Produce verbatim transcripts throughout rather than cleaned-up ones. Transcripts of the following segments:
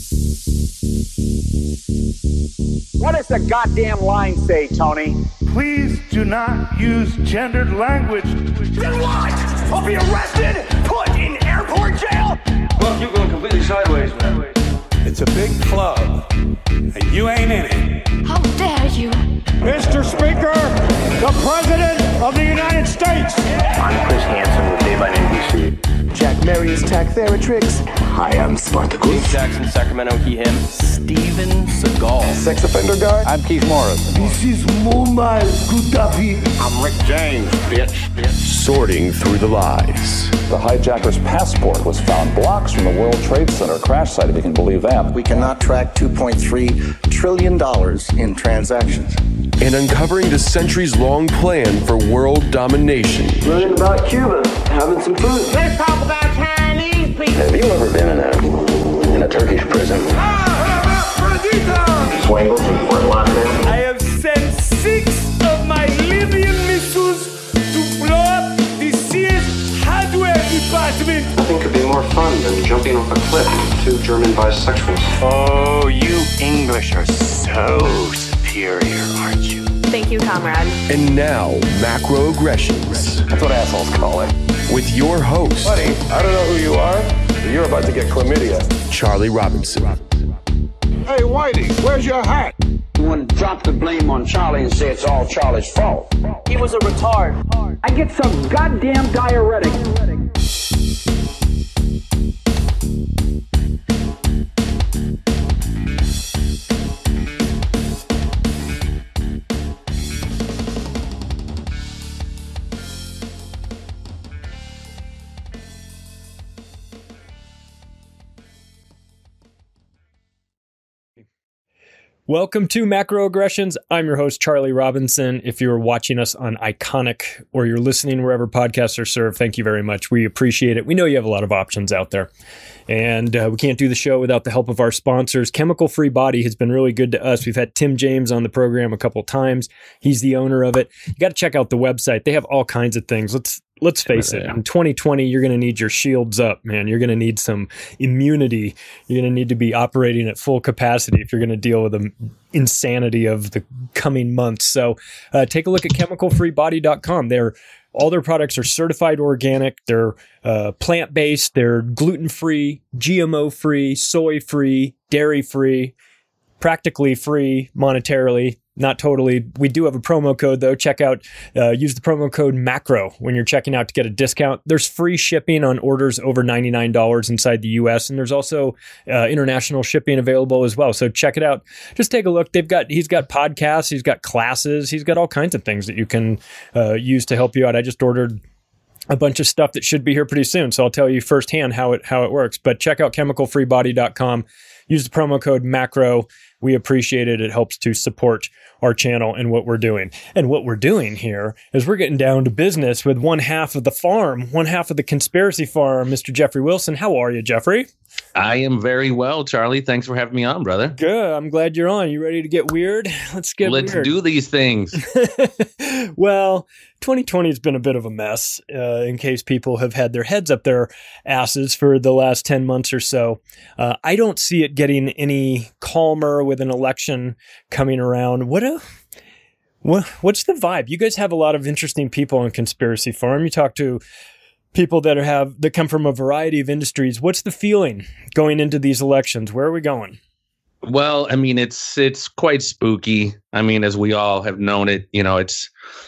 What does the goddamn line say, Tony? Please do not use gendered language. Then what? I'll be arrested, put in airport jail? Look, you're going completely sideways, man. It's a big club, and you ain't in it. How dare you? Mister Speaker, the President of the United States. I'm Chris Hansen with Dave on N B C. Jack Marius Tack Theratrix. Hi, I'm Spartacus. Jackson, Sacramento, he, him. Steven Seagal. Sex offender guard. I'm Keith Morris. This is Muammar Gaddafi. I'm Rick James, bitch. Sorting through the lies. The hijacker's passport was found blocks from the World Trade Center crash site, if you can believe that. We cannot track two point three trillion dollars in transactions. And uncovering the centuries-long plan for world domination. Learning about Cuba, having some food. Let's talk about Chinese people. Have you ever been in a in a Turkish prison? Swangles in Fort Lauderdale. I have sent six of my Libyan missiles to blow up the Sears hardware department. Nothing could be more fun than jumping off a cliff with two German bisexuals. Oh, you English are so superior, aren't you? Thank you, comrade. And now, Macroaggressions. That's what assholes call it. With your host, Buddy, I don't know who you are, but you're about to get chlamydia. Charlie Robinson. Hey, Whitey, where's your hat? You want to drop the blame on Charlie and say it's all Charlie's fault. He was a retard. I get some goddamn diuretic. Welcome to Macroaggressions. I'm your host, Charlie Robinson. If you're watching us on Iconic or you're listening wherever podcasts are served, thank you very much. We appreciate it. We know you have a lot of options out there. And uh, we can't do the show without the help of our sponsors. Chemical Free Body has been really good to us. We've had Tim James on the program a couple times. He's the owner of it. You got to check out the website. They have all kinds of things. Let's Let's face it, in twenty twenty, you're going to need your shields up, man. You're going to need some immunity. You're going to need to be operating at full capacity if you're going to deal with the insanity of the coming months. So uh, take a look at chemical free body dot com. They're all their products are certified organic. They're uh, plant-based. They're gluten-free, G M O-free, soy-free, dairy-free, practically free monetarily. Not totally. We do have a promo code, though. Check out, uh, use the promo code MACRO when you're checking out to get a discount. There's free shipping on orders over ninety-nine dollars inside the U S, and there's also uh, international shipping available as well. So check it out. Just take a look. They've got, he's got podcasts, he's got classes, he's got all kinds of things that you can uh, use to help you out. I just ordered a bunch of stuff that should be here pretty soon, so I'll tell you firsthand how it how it works. But check out chemical free body dot com. Use the promo code MACRO. We appreciate it. It helps to support our channel and what we're doing. And what we're doing here is we're getting down to business with one half of the farm, one half of the conspiracy farm, Mister Jeffrey Wilson. How are you, Jeffrey? I am very well, Charlie. Thanks for having me on, brother. Good. I'm glad you're on. You ready to get weird? Let's get Let's weird. do these things. Well, twenty twenty has been a bit of a mess, uh, in case people have had their heads up their asses for the last ten months or so. Uh, I don't see it getting any calmer with an election coming around. What a... What, what's the vibe? You guys have a lot of interesting people on Conspiracy Farm. You talk to people that have that come from a variety of industries. What's the feeling going into these elections? Where are we going? Well, I mean, it's it's quite spooky. I mean, as we all have known it, you know, it's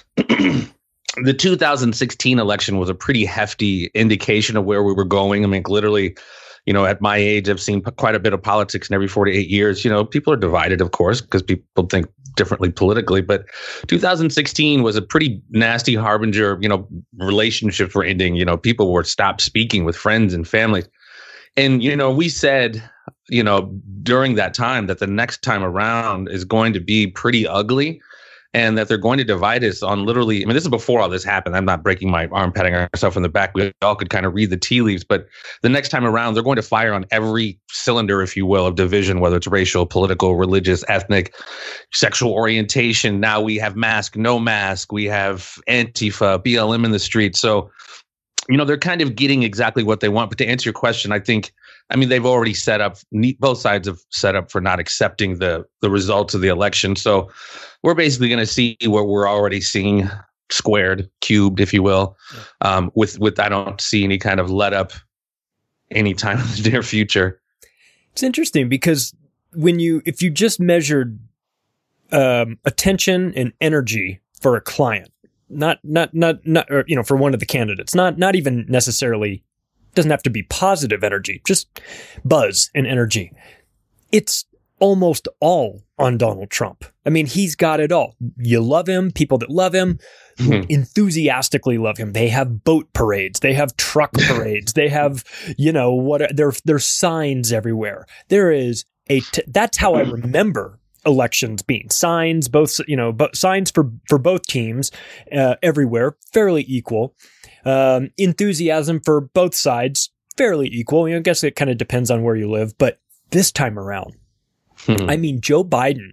the two thousand sixteen election was a pretty hefty indication of where we were going. I mean, literally, you know, at my age, I've seen p- quite a bit of politics in every four to eight years. You know, people are divided, of course, because people think differently politically. But two thousand sixteen was a pretty nasty harbinger. You know, relationships were ending. You know, people were stopped speaking with friends and families. And, you know, we said, you know, during that time that the next time around is going to be pretty ugly. And that they're going to divide us on literally, I mean, this is before all this happened. I'm not breaking my arm, patting ourselves in the back. We all could kind of read the tea leaves. But the next time around, they're going to fire on every cylinder, if you will, of division, whether it's racial, political, religious, ethnic, sexual orientation. Now we have mask, no mask. We have Antifa, B L M in the street. So, you know, they're kind of getting exactly what they want. But to answer your question, I think I mean, they've already set up, both sides have set up for not accepting the the results of the election. So we're basically going to see what we're already seeing, squared, cubed, if you will, um, with, with I don't see any kind of let up anytime in the near future. It's interesting because when you, if you just measured um, attention and energy for a client, not, not, not, not, or, you know, for one of the candidates, not, not even necessarily, doesn't have to be positive energy, just buzz and energy. It's almost all on Donald Trump. I mean, he's got it all. You love him, people that love him, mm-hmm. enthusiastically love him. They have boat parades, they have truck parades, they have, you know, what there there's signs everywhere. There is a t- that's how I remember elections being. Signs, both, you know, but signs for for both teams uh, everywhere, fairly equal. Um, enthusiasm for both sides, fairly equal. You know, I guess it kind of depends on where you live, but this time around, hmm. I mean, Joe Biden,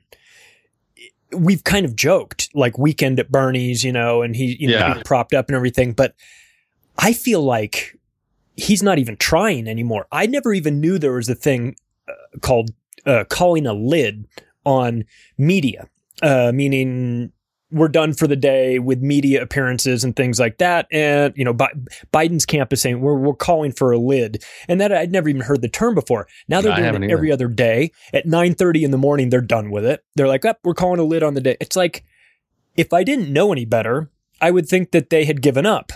we've kind of joked like Weekend at Bernie's, you know, and he, you know, yeah. being propped up and everything, but I feel like he's not even trying anymore. I never even knew there was a thing uh, called uh, calling a lid on media, uh, meaning we're done for the day with media appearances and things like that. And, you know, Bi- Biden's camp is saying we're, we're calling for a lid. And that I'd never even heard the term before. Now they're no, doing it every other day at nine thirty in the morning. They're done with it. They're like, oh, we're calling a lid on the day. It's like, if I didn't know any better, I would think that they had given up.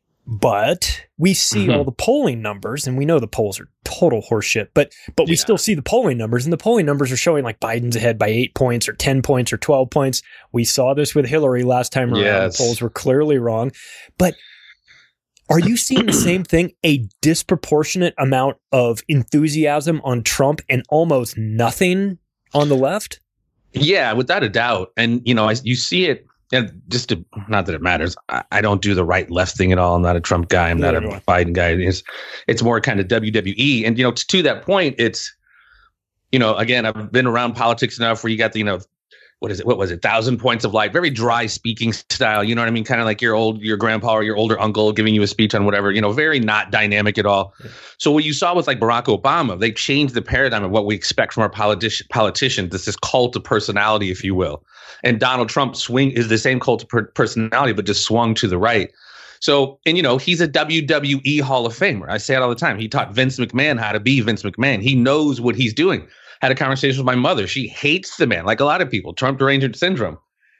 But we see mm-hmm. all the polling numbers, and we know the polls are total horseshit, but but we yeah. still see the polling numbers, and the polling numbers are showing like Biden's ahead by eight points or ten points or twelve points. We saw this with Hillary last time around. Yes. The polls were clearly wrong. But are you seeing the same thing? A disproportionate amount of enthusiasm on Trump and almost nothing on the left? Yeah, without a doubt. And, you know, I, you see it. And just to, not that it matters, I, I don't do the right left thing at all. I'm not a Trump guy. I'm not a Biden guy. It's, it's more kind of W W E. And, you know, to, to that point, it's, you know, again, I've been around politics enough where you got the, you know, what is it? What was it? Thousand points of light, very dry speaking style. You know what I mean? Kind of like your old, your grandpa or your older uncle giving you a speech on whatever, you know, very not dynamic at all. Yeah. So what you saw with like Barack Obama, they changed the paradigm of what we expect from our politi- politicians. This is cult of personality, if you will. And Donald Trump swing is the same cult of per- personality, but just swung to the right. So, and you know, he's a W W E Hall of Famer. I say it all the time. He taught Vince McMahon how to be Vince McMahon. He knows what he's doing. Had a conversation with my mother. She hates the man, like a lot of people, Trump derangement syndrome.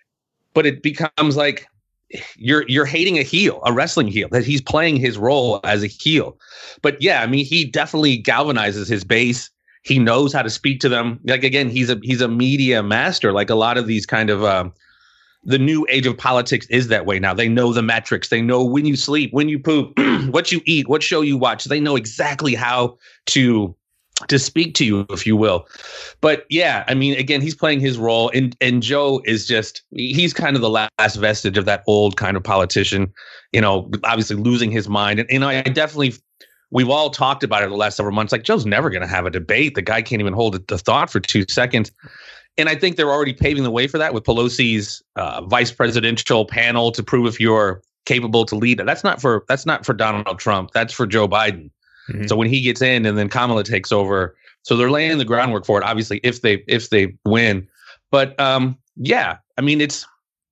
But it becomes like you're you're hating a heel, a wrestling heel, that he's playing his role as a heel. But yeah, I mean, he definitely galvanizes his base. He knows how to speak to them. Like, again, he's a he's a media master. Like a lot of these kind of um, the new age of politics is that way now. They know the metrics. They know when you sleep, when you poop, what you eat, what show you watch. They know exactly how to to speak to you, if you will. But yeah, I mean, again, he's playing his role, and and Joe is just, he's kind of the last vestige of that old kind of politician, you know, obviously losing his mind. And, and I definitely, we've all talked about it the last several months, like Joe's never going to have a debate. The guy can't even hold the thought for two seconds. And I think they're already paving the way for that with Pelosi's uh, vice presidential panel to prove if you're capable to lead. That's not for, that's not for Donald Trump. That's for Joe Biden. Mm-hmm. So when he gets in and then Kamala takes over, so they're laying the groundwork for it, obviously, if they if they win. But um, yeah, I mean, it's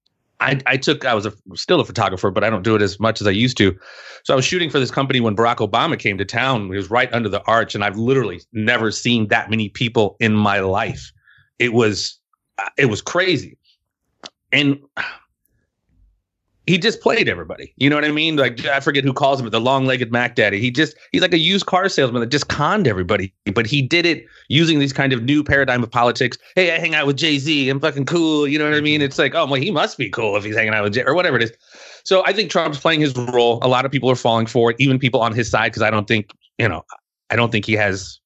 I, I took I was a, still a photographer, but I don't do it as much as I used to. So I was shooting for this company when Barack Obama came to town. It was right under the arch, and I've literally never seen that many people in my life. It was it was crazy. And he just played everybody. You know what I mean? Like, I forget who calls him, but the long-legged Mac Daddy. He just, he's like a used car salesman that just conned everybody. But he did it using these kind of new paradigm of politics. Hey, I hang out with Jay-Z. I'm fucking cool. You know what I mean? It's like, oh, well, he must be cool if he's hanging out with Jay, or whatever it is. So I think Trump's playing his role. A lot of people are falling for it, even people on his side, because I don't think, you know, I don't think he has.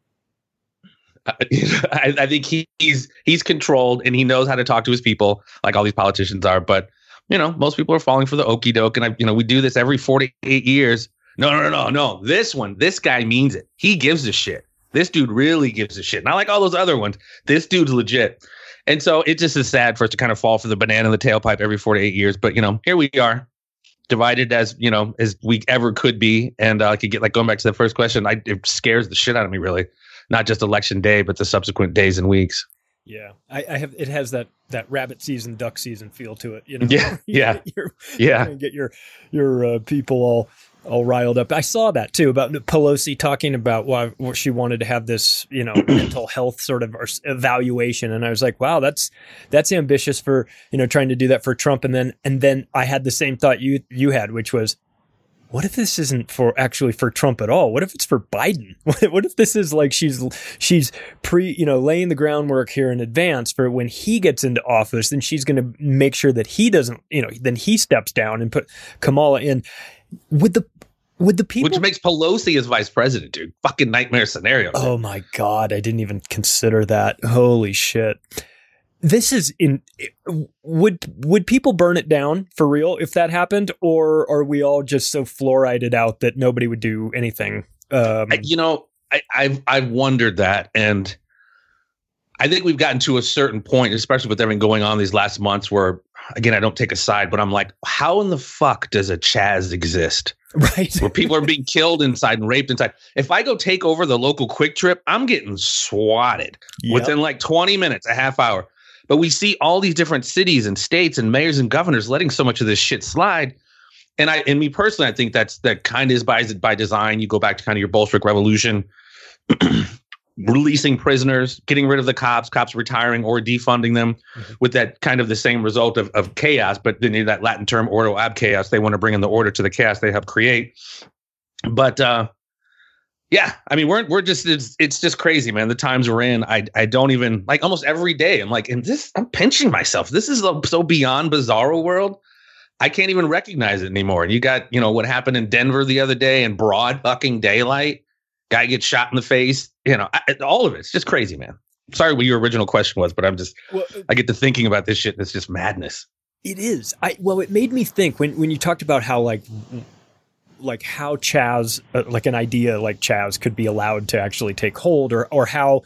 I, I think he, he's he's controlled, and he knows how to talk to his people, like all these politicians are. But you know, most people are falling for the okie doke, and I, you know, we do this every forty-eight years. No, no, no, no, no. This one, this guy means it. He gives a shit. This dude really gives a shit. Not like all those other ones. This dude's legit. And so it just is sad for us to kind of fall for the banana in the tailpipe every forty-eight years. But, you know, here we are. divided as you know as we ever could be. And uh, I could get like going back to the first question. I, it scares the shit out of me, really, not just election day, but the subsequent days and weeks. Yeah, I, I have. It has that that rabbit season, duck season feel to it. You know. Yeah, yeah, you're, yeah. You're get your your uh, people all all riled up. I saw that too about Pelosi talking about why well, she wanted to have this, you know, mental health sort of evaluation, and I was like, wow, that's that's ambitious for you know trying to do that for Trump. And then and then I had the same thought you you had, which was, what if this isn't for actually for Trump at all? What if it's for Biden? What if this is like she's she's pre, you know, laying the groundwork here in advance for when he gets into office, then she's going to make sure that he doesn't, you know, then he steps down and put Kamala in. Would the would the people, which makes Pelosi as vice president, dude? Fucking nightmare scenario. Oh my God, I didn't even consider that. Holy shit. This is in would would people burn it down for real if that happened, or are we all just so fluorided out that nobody would do anything? Um, I, you know, I, I've I've wondered that, and I think we've gotten to a certain point, especially with everything going on these last months, where again I don't take a side, but I'm like, how in the fuck does a Chaz exist? Right, where people are being killed inside and raped inside. If I go take over the local Quick Trip, I'm getting swatted yep. within like twenty minutes, a half hour. But we see all these different cities and states and mayors and governors letting so much of this shit slide. And I, and me personally, I think that's that kind of is by, by design. You go back to kind of your Bolshevik Revolution, releasing prisoners, getting rid of the cops, cops retiring or defunding them, mm-hmm. with that kind of the same result of, of chaos. But then that Latin term ordo ab chaos, they want to bring in the order to the chaos they help create. But uh, yeah, I mean, we're we're just it's, it's just crazy, man. The times we're in, I I don't even like almost every day. I'm like, in this, I'm pinching myself. This is a, so beyond bizarro world. I can't even recognize it anymore. And you got, you know, what happened in Denver the other day in broad fucking daylight. Guy gets shot in the face. You know, I, all of it. It's just crazy, man. Sorry what your original question was, but I'm just, well, I get to thinking about this shit and it's just madness. It is. I well, it made me think when when you talked about how like. like how Chaz, uh, like an idea like Chaz could be allowed to actually take hold, or or how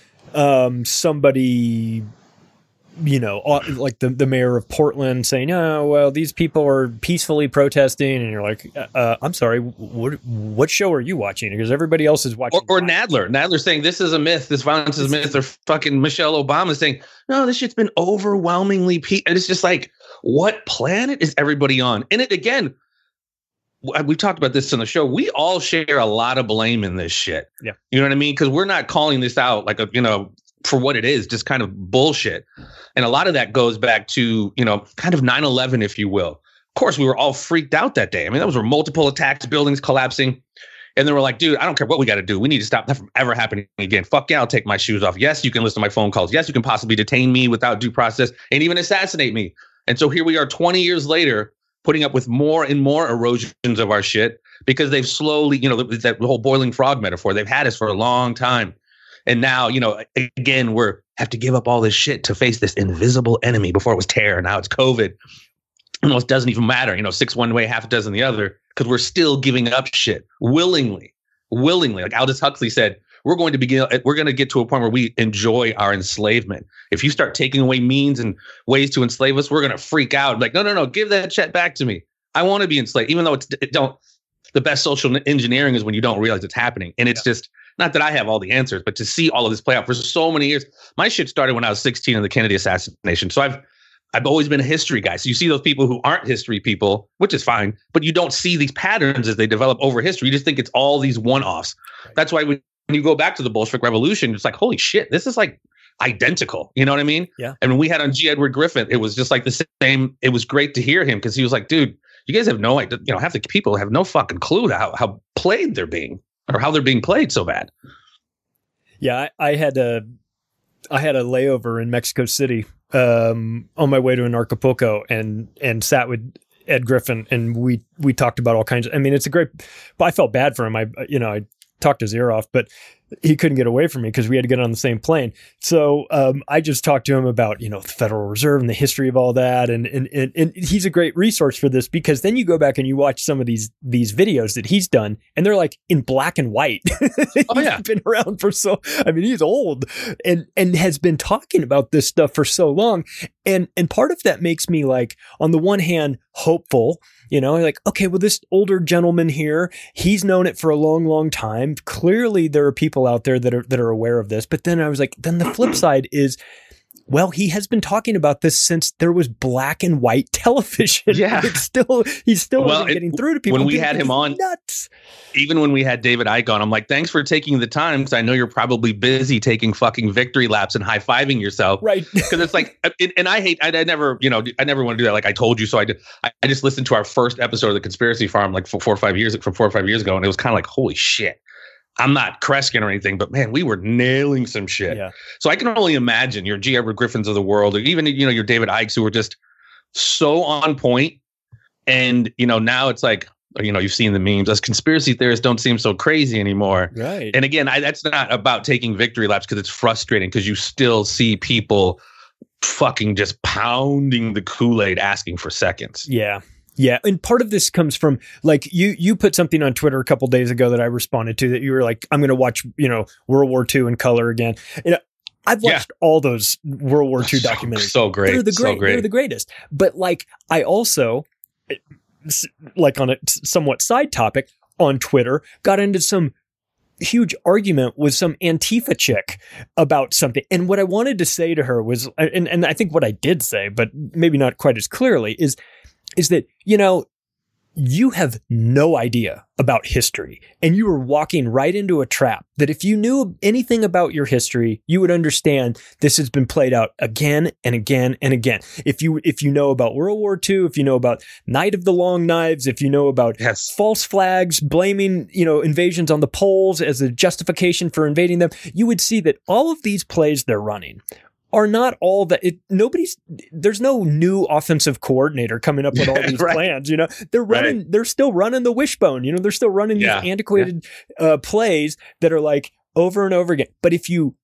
um, somebody, you know, like the, the mayor of Portland saying, oh, well, these people are peacefully protesting. And you're like, uh, I'm sorry, what what show are you watching? Because everybody else is watching. Or, or Nadler. Nadler saying this is a myth. This violence is a myth. Or fucking Michelle Obama saying, no, this shit's been overwhelmingly peaceful. And it's just like, what planet is everybody on? And it again, we've talked about this on the show. We all share a lot of blame in this shit. Yeah. You know what I mean? Because we're not calling this out like a, you know, for what it is, just kind of bullshit. And a lot of that goes back to, you know, kind of nine eleven, if you will. Of course, we were all freaked out that day. I mean, those were multiple attacks, buildings collapsing. And they were like, dude, I don't care what we got to do. We need to stop that from ever happening again. Fuck yeah, I'll take my shoes off. Yes, you can listen to my phone calls. Yes, you can possibly detain me without due process and even assassinate me. And so here we are twenty years later, putting up with more and more erosions of our shit because they've slowly, you know, that whole boiling frog metaphor, they've had us for a long time. And now, you know, again, we're have to give up all this shit to face this invisible enemy. Before it was terror. Now it's COVID. Almost doesn't even matter. You know, six one way, half a dozen the other, because we're still giving up shit willingly, willingly. Like Aldous Huxley said, we're going to begin, we're going to get to a point where we enjoy our enslavement. If you start taking away means and ways to enslave us, we're going to freak out. Like, no, no, no, give that shit back to me. I want to be enslaved, even though it's it don't. The best social engineering is when you don't realize it's happening. And it's yeah. just not that I have all the answers, but to see all of this play out for so many years. My shit started when I was sixteen in the Kennedy assassination. So I've I've always been a history guy. So you see those people who aren't history people, which is fine, but you don't see these patterns as they develop over history. You just think it's all these one-offs. Right. That's why we. When you go back to the Bolshevik Revolution, it's like, holy shit, this is like identical. You know what I mean? Yeah. And when we had on G. Edward Griffin, it was just like the same. It was great to hear him because he was like, dude, you guys have no idea. You know, half the people have no fucking clue how, how played they're being or how they're being played so bad. Yeah, I, I had a I had a layover in Mexico City um, on my way to an Acapulco and and sat with Ed Griffin and we we talked about all kinds of. I mean, it's a great. But I felt bad for him. I you know I. talked his ear off, but he couldn't get away from me because we had to get on the same plane. So um, I just talked to him about, you know, the Federal Reserve and the history of all that. And, and, and, and he's a great resource for this, because then you go back and you watch some of these, these videos that he's done, and they're like in black and white. Oh yeah. He's been around for so, I mean, he's old and, and has been talking about this stuff for so long. And, and part of that makes me, like, on the one hand, hopeful. You know, like, okay, well, this older gentleman here, he's known it for a long, long time. Clearly, there are people out there that are that are aware of this. But then I was like, then the flip side is, well, he has been talking about this since there was black and white television. Yeah, it's still he's still well, getting it, through to people. When we had him on, nuts. Even when we had David Icke on, I'm like, thanks for taking the time, because I know you're probably busy taking fucking victory laps and high fiving yourself, right? Because it's like, it, and I hate, I, I never, you know, I never want to do that. Like, I told you so. I did. I, I just listened to our first episode of the Conspiracy Farm like four, four or five years from four or five years ago, and it was kind of like, holy shit. I'm not Kreskin or anything, but man, we were nailing some shit. Yeah. So I can only imagine your G. Edward Griffins of the world, or even, you know, your David Ikes, who were just so on point. And, you know, now it's like, you know, you've seen the memes. Us conspiracy theorists don't seem so crazy anymore. Right. And again, I, that's not about taking victory laps, because it's frustrating, because you still see people fucking just pounding the Kool-Aid asking for seconds. Yeah. Yeah. And part of this comes from, like, you, you put something on Twitter a couple days ago that I responded to, that you were like, I'm going to watch, you know, World War Two in color again. You know, I've watched yeah. all those World War Two documentaries. So, so great. They're the great, so great. They're the greatest. But, like, I also, like, on a somewhat side topic on Twitter, got into some huge argument with some Antifa chick about something. And what I wanted to say to her was, and, and I think what I did say, but maybe not quite as clearly, is, is that, you know, you have no idea about history, and you are walking right into a trap that if you knew anything about your history, you would understand this has been played out again and again and again. If you, if you know about World War Two, if you know about Night of the Long Knives, if you know about yes. false flags, blaming, you know, invasions on the Poles as a justification for invading them, you would see that all of these plays they're running are not all that it, nobody's, there's no new offensive coordinator coming up with all these right. plans. You know, they're running, right. they're still running the wishbone, you know, they're still running yeah. these antiquated yeah. uh, plays that are like over and over again. But if you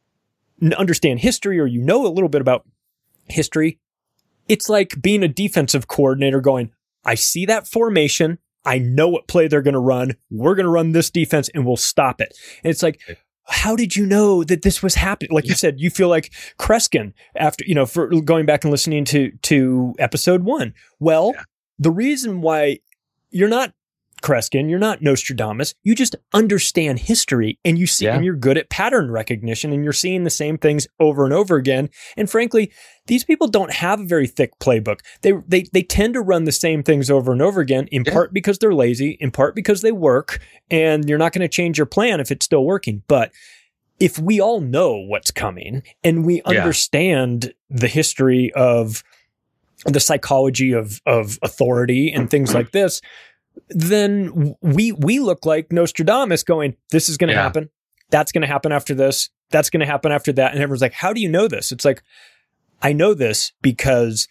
n- understand history, or you know a little bit about history, it's like being a defensive coordinator going, I see that formation. I know what play they're going to run. We're going to run this defense and we'll stop it. And it's like, how did you know that this was happening? Like you said, you feel like Kreskin after, you know, for going back and listening to, to episode one. Well, yeah. the reason why you're not Kreskin, you're not Nostradamus, you just understand history, and you see, yeah. and you're good at pattern recognition, and you're seeing the same things over and over again. And frankly, these people don't have a very thick playbook. They, they, they tend to run the same things over and over again, in yeah. part because they're lazy, in part because they work, and you're not going to change your plan if it's still working. But if we all know what's coming, and we yeah. understand the history of the psychology of, of authority and things like this, then we we look like Nostradamus going, this is going to yeah. happen. That's going to happen after this. That's going to happen after that. And everyone's like, how do you know this? It's like, I know this because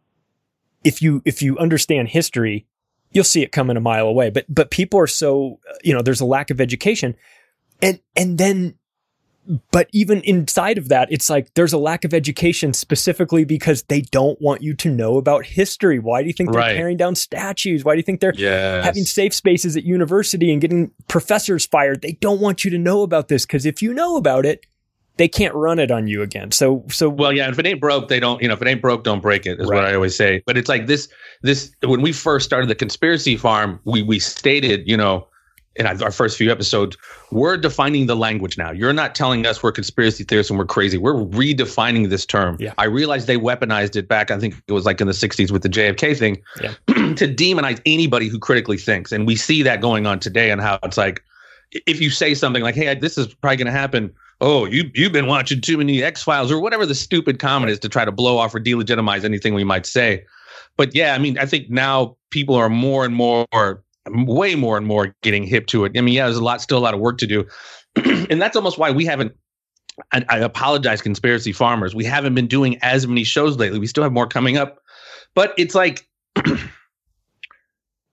if you if you understand history, you'll see it coming a mile away. But but people are so, you know, there's a lack of education. And and then but even inside of that, it's like there's a lack of education specifically because they don't want you to know about history. Why do you think they're right. tearing down statues? Why do you think they're yes. having safe spaces at university and getting professors fired? They don't want you to know about this, because if you know about it, they can't run it on you again. So, so well, yeah. If it ain't broke, they don't. You know, if it ain't broke, don't break it. Is right. what I always say. But it's like this. This when we first started the Conspiracy Farm, we we stated, you know, in our first few episodes, we're defining the language now. You're not telling us we're conspiracy theorists and we're crazy. We're redefining this term. Yeah. I realized they weaponized it back, I think it was like in the sixties with the J F K thing, yeah. to demonize anybody who critically thinks. And we see that going on today, and how it's like, if you say something like, hey, this is probably going to happen. Oh, you, you've been watching too many X-Files, or whatever the stupid comment is to try to blow off or delegitimize anything we might say. But yeah, I mean, I think now people are more and more way more and more getting hip to it. I mean, yeah, there's a lot, still a lot of work to do. And that's almost why we haven't, I, I apologize, conspiracy farmers, we haven't been doing as many shows lately. We still have more coming up, but it's like,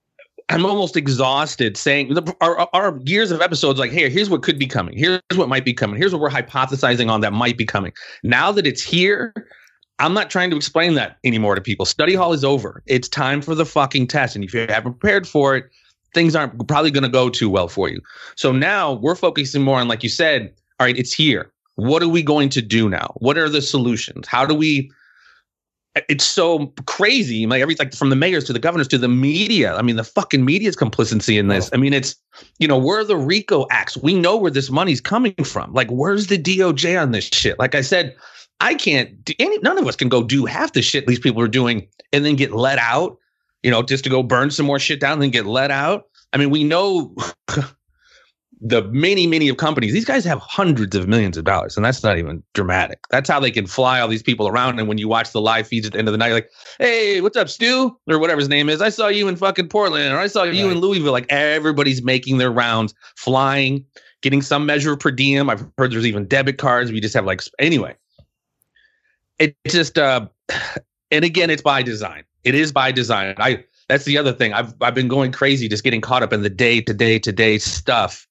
I'm almost exhausted saying the, our, our years of episodes like, hey, here's what could be coming. Here's what might be coming. Here's what we're hypothesizing on that might be coming. Now that it's here, I'm not trying to explain that anymore to people. Study hall is over. It's time for the fucking test. And if you haven't prepared for it, things aren't probably going to go too well for you. So now we're focusing more on, like you said, all right, it's here. What are we going to do now? What are the solutions? How do we... It's so crazy. Like every like from the mayors to the governors to the media. I mean, the fucking media's complicity in this. I mean, it's, you know, where are the RICO acts? We know where this money's coming from. Like, where's the D O J on this shit? Like I said, I can't. Any, none of us can go do half the shit these people are doing and then get let out. You know, just to go burn some more shit down and then get let out. I mean, we know the many, many of companies, these guys have hundreds of millions of dollars, and that's not even dramatic. That's how they can fly all these people around. And when you watch the live feeds at the end of the night, you're like, hey, what's up, Stu? Or whatever his name is. I saw you in fucking Portland, or I saw you right. in Louisville. Like everybody's making their rounds, flying, getting some measure of per diem. I've heard there's even debit cards. We just have like, anyway, it's just, uh, and again, it's by design. It is by design. I, that's the other thing. I've, I've been going crazy, just getting caught up in the day to day to day stuff,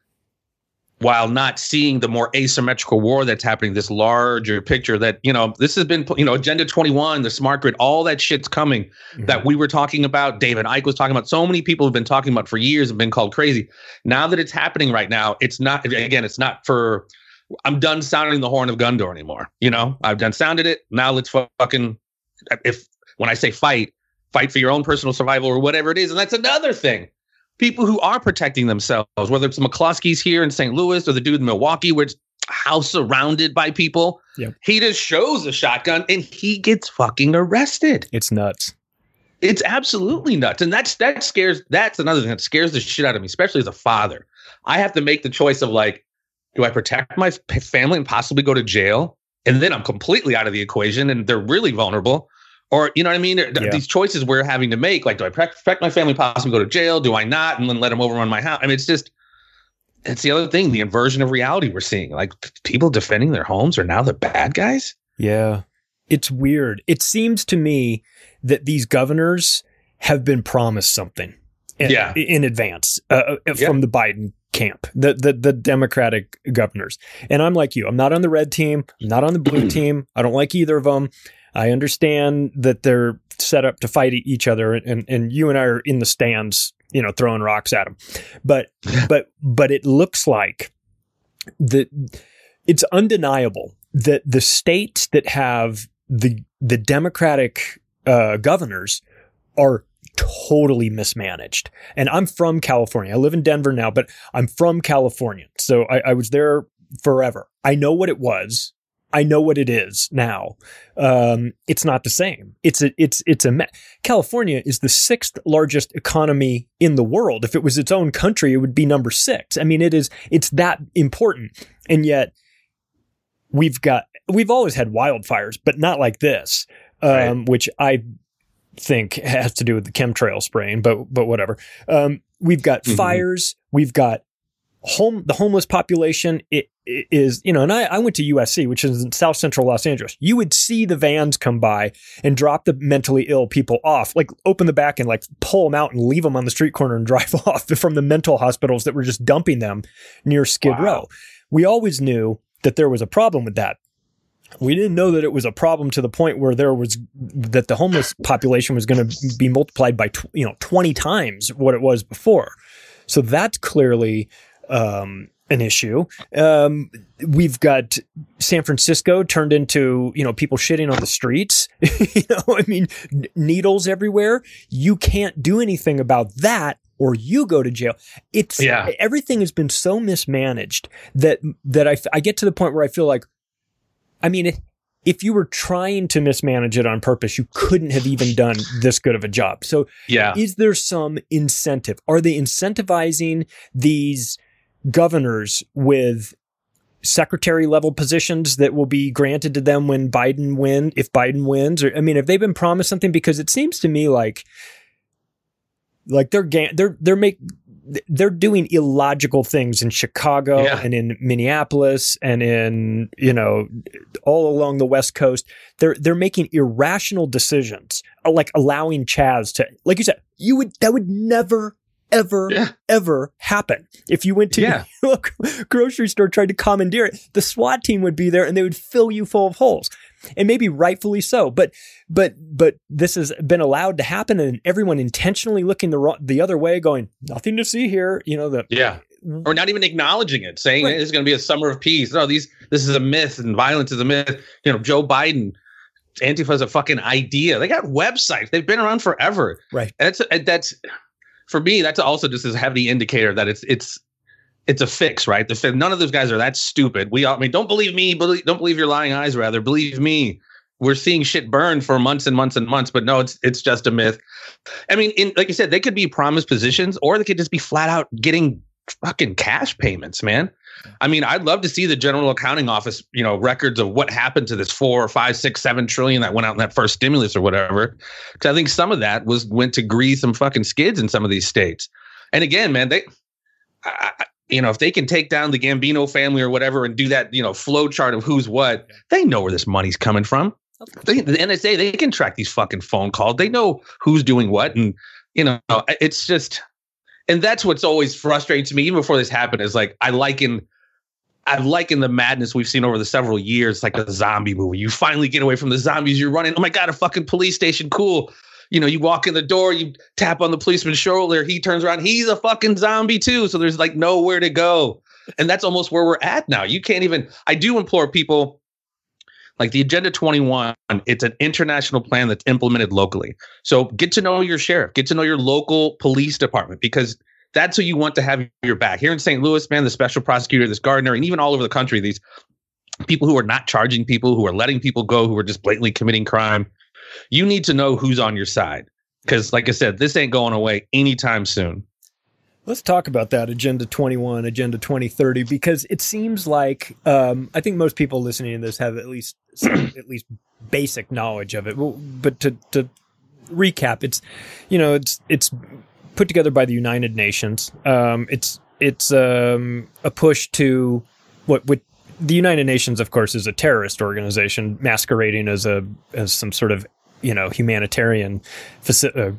while not seeing the more asymmetrical war that's happening, this larger picture that, you know, this has been, you know, Agenda twenty-one, the smart grid, all that shit's coming mm-hmm. that we were talking about. David Icke was talking about. So many people have been talking about for years and been called crazy. Now that it's happening right now, it's not, again, it's not for, I'm done sounding the horn of Gondor anymore. You know, I've done sounded it. Now let's fucking, if, when I say fight, fight for your own personal survival or whatever it is. And that's another thing. People who are protecting themselves, whether it's McCluskey's here in Saint Louis or the dude in Milwaukee, where it's house surrounded by people. Yep. He just shows a shotgun and he gets fucking arrested. It's nuts. It's absolutely nuts. And that's that scares, that's another thing that scares the shit out of me, especially as a father. I have to make the choice of like, do I protect my family and possibly go to jail? And then I'm completely out of the equation and they're really vulnerable. Or, you know what I mean? Yeah. These choices we're having to make, like, do I protect my family, possibly go to jail? Do I not? And then let them overrun my house. I mean, it's just, it's the other thing, the inversion of reality we're seeing. Like, people defending their homes are now the bad guys. Yeah. It's weird. It seems to me that these governors have been promised something in, yeah. in advance uh, from yeah. the Biden camp, the, the the Democratic governors. And I'm like you. I'm not on the red team. I'm not on the blue team. I don't like either of them. I understand that they're set up to fight each other, and, and you and I are in the stands, you know, throwing rocks at them. But but but it looks like that it's undeniable that the states that have the the Democratic uh, governors are totally mismanaged. And I'm from California. I live in Denver now, but I'm from California, so I, I was there forever. I know what it was. I know what it is now. Um, it's not the same. It's a, it's, it's a, me- California is the sixth largest economy in the world. If it was its own country, it would be number six. I mean, it is, it's that important. And yet we've got, we've always had wildfires, but not like this, um, right. which I think has to do with the chemtrail spraying, but, but whatever. Um, we've got mm-hmm. fires. We've got home, the homeless population. It, is, you know, and I, I went to U S C, which is in South Central Los Angeles. You would see the vans come by and drop the mentally ill people off, like open the back and like pull them out and leave them on the street corner and drive off from the mental hospitals that were just dumping them near Skid wow. Row. We always knew that there was a problem with that. We didn't know that it was a problem to the point where there was that the homeless population was going to be multiplied by, tw- you know, twenty times what it was before. So that's clearly, um, an issue. Um, we've got San Francisco turned into, you know, people shitting on the streets. you know, I mean, n- needles everywhere. You can't do anything about that or you go to jail. It's yeah. everything has been so mismanaged that, that I, I get to the point where I feel like, I mean, if, if you were trying to mismanage it on purpose, you couldn't have even done this good of a job. So yeah. is there some incentive? Are they incentivizing these governors with secretary level positions that will be granted to them when Biden win, if Biden wins? Or, I mean, have they been promised something? Because it seems to me like, like they're, ga- they're, they're make, they're doing illogical things in Chicago yeah. and in Minneapolis and in, you know, all along the West Coast. They're, they're making irrational decisions, like allowing Chaz to, like you said, you would, that would never, ever, yeah. ever happen. If you went to yeah. a grocery store, tried to commandeer it, the SWAT team would be there and they would fill you full of holes. And maybe rightfully so, but but but this has been allowed to happen, and everyone intentionally looking the the other way, going, nothing to see here. You know, the yeah, or not even acknowledging it, saying right. it's going to be a summer of peace. No, these this is a myth, and violence is a myth. You know, Joe Biden, Antifa is a fucking idea. They got websites; they've been around forever. Right. And that's that's for me. That's also just a heavy indicator that it's it's. It's a fix, right? The none of those guys are that stupid. We all, I mean, don't believe me. Believe, don't believe your lying eyes. Rather, believe me. We're seeing shit burn for months and months and months, but no, it's it's just a myth. I mean, in, like you said, they could be promised positions, or they could just be flat out getting fucking cash payments, man. I mean, I'd love to see the General Accounting Office, you know, records of what happened to this four or five, six, seven trillion that went out in that first stimulus or whatever. Because I think some of that was went to grease some fucking skids in some of these states. And again, man, they. I, I, You know, if they can take down the Gambino family or whatever and do that, you know, flow chart of who's what, they know where this money's coming from. They, the N S A, they can track these fucking phone calls. They know who's doing what. And, you know, it's just, and that's what's always frustrating to me, even before this happened, is like, I liken, I liken the madness we've seen over the several years, like a zombie movie. You finally get away from the zombies. You're running. Oh my God, a fucking police station. Cool. You know, you walk in the door, you tap on the policeman's shoulder, he turns around, he's a fucking zombie too. So there's like nowhere to go. And that's almost where we're at now. You can't even, I do implore people, like the Agenda twenty-one, it's an international plan that's implemented locally. So get to know your sheriff, get to know your local police department, because that's who you want to have your back. Here in Saint Louis, man, the special prosecutor, this Gardner, and even all over the country, these people who are not charging people, who are letting people go, who are just blatantly committing crime. You need to know who's on your side, because, like I said, this ain't going away anytime soon. Let's talk about that Agenda twenty-one, Agenda twenty thirty, because it seems like um, I think most people listening to this have at least some, at least basic knowledge of it. Well, but to to recap, it's you know it's it's put together by the United Nations. Um, it's it's um, a push to what what. The United Nations, of course, is a terrorist organization masquerading as a as some sort of you know humanitarian faci- uh,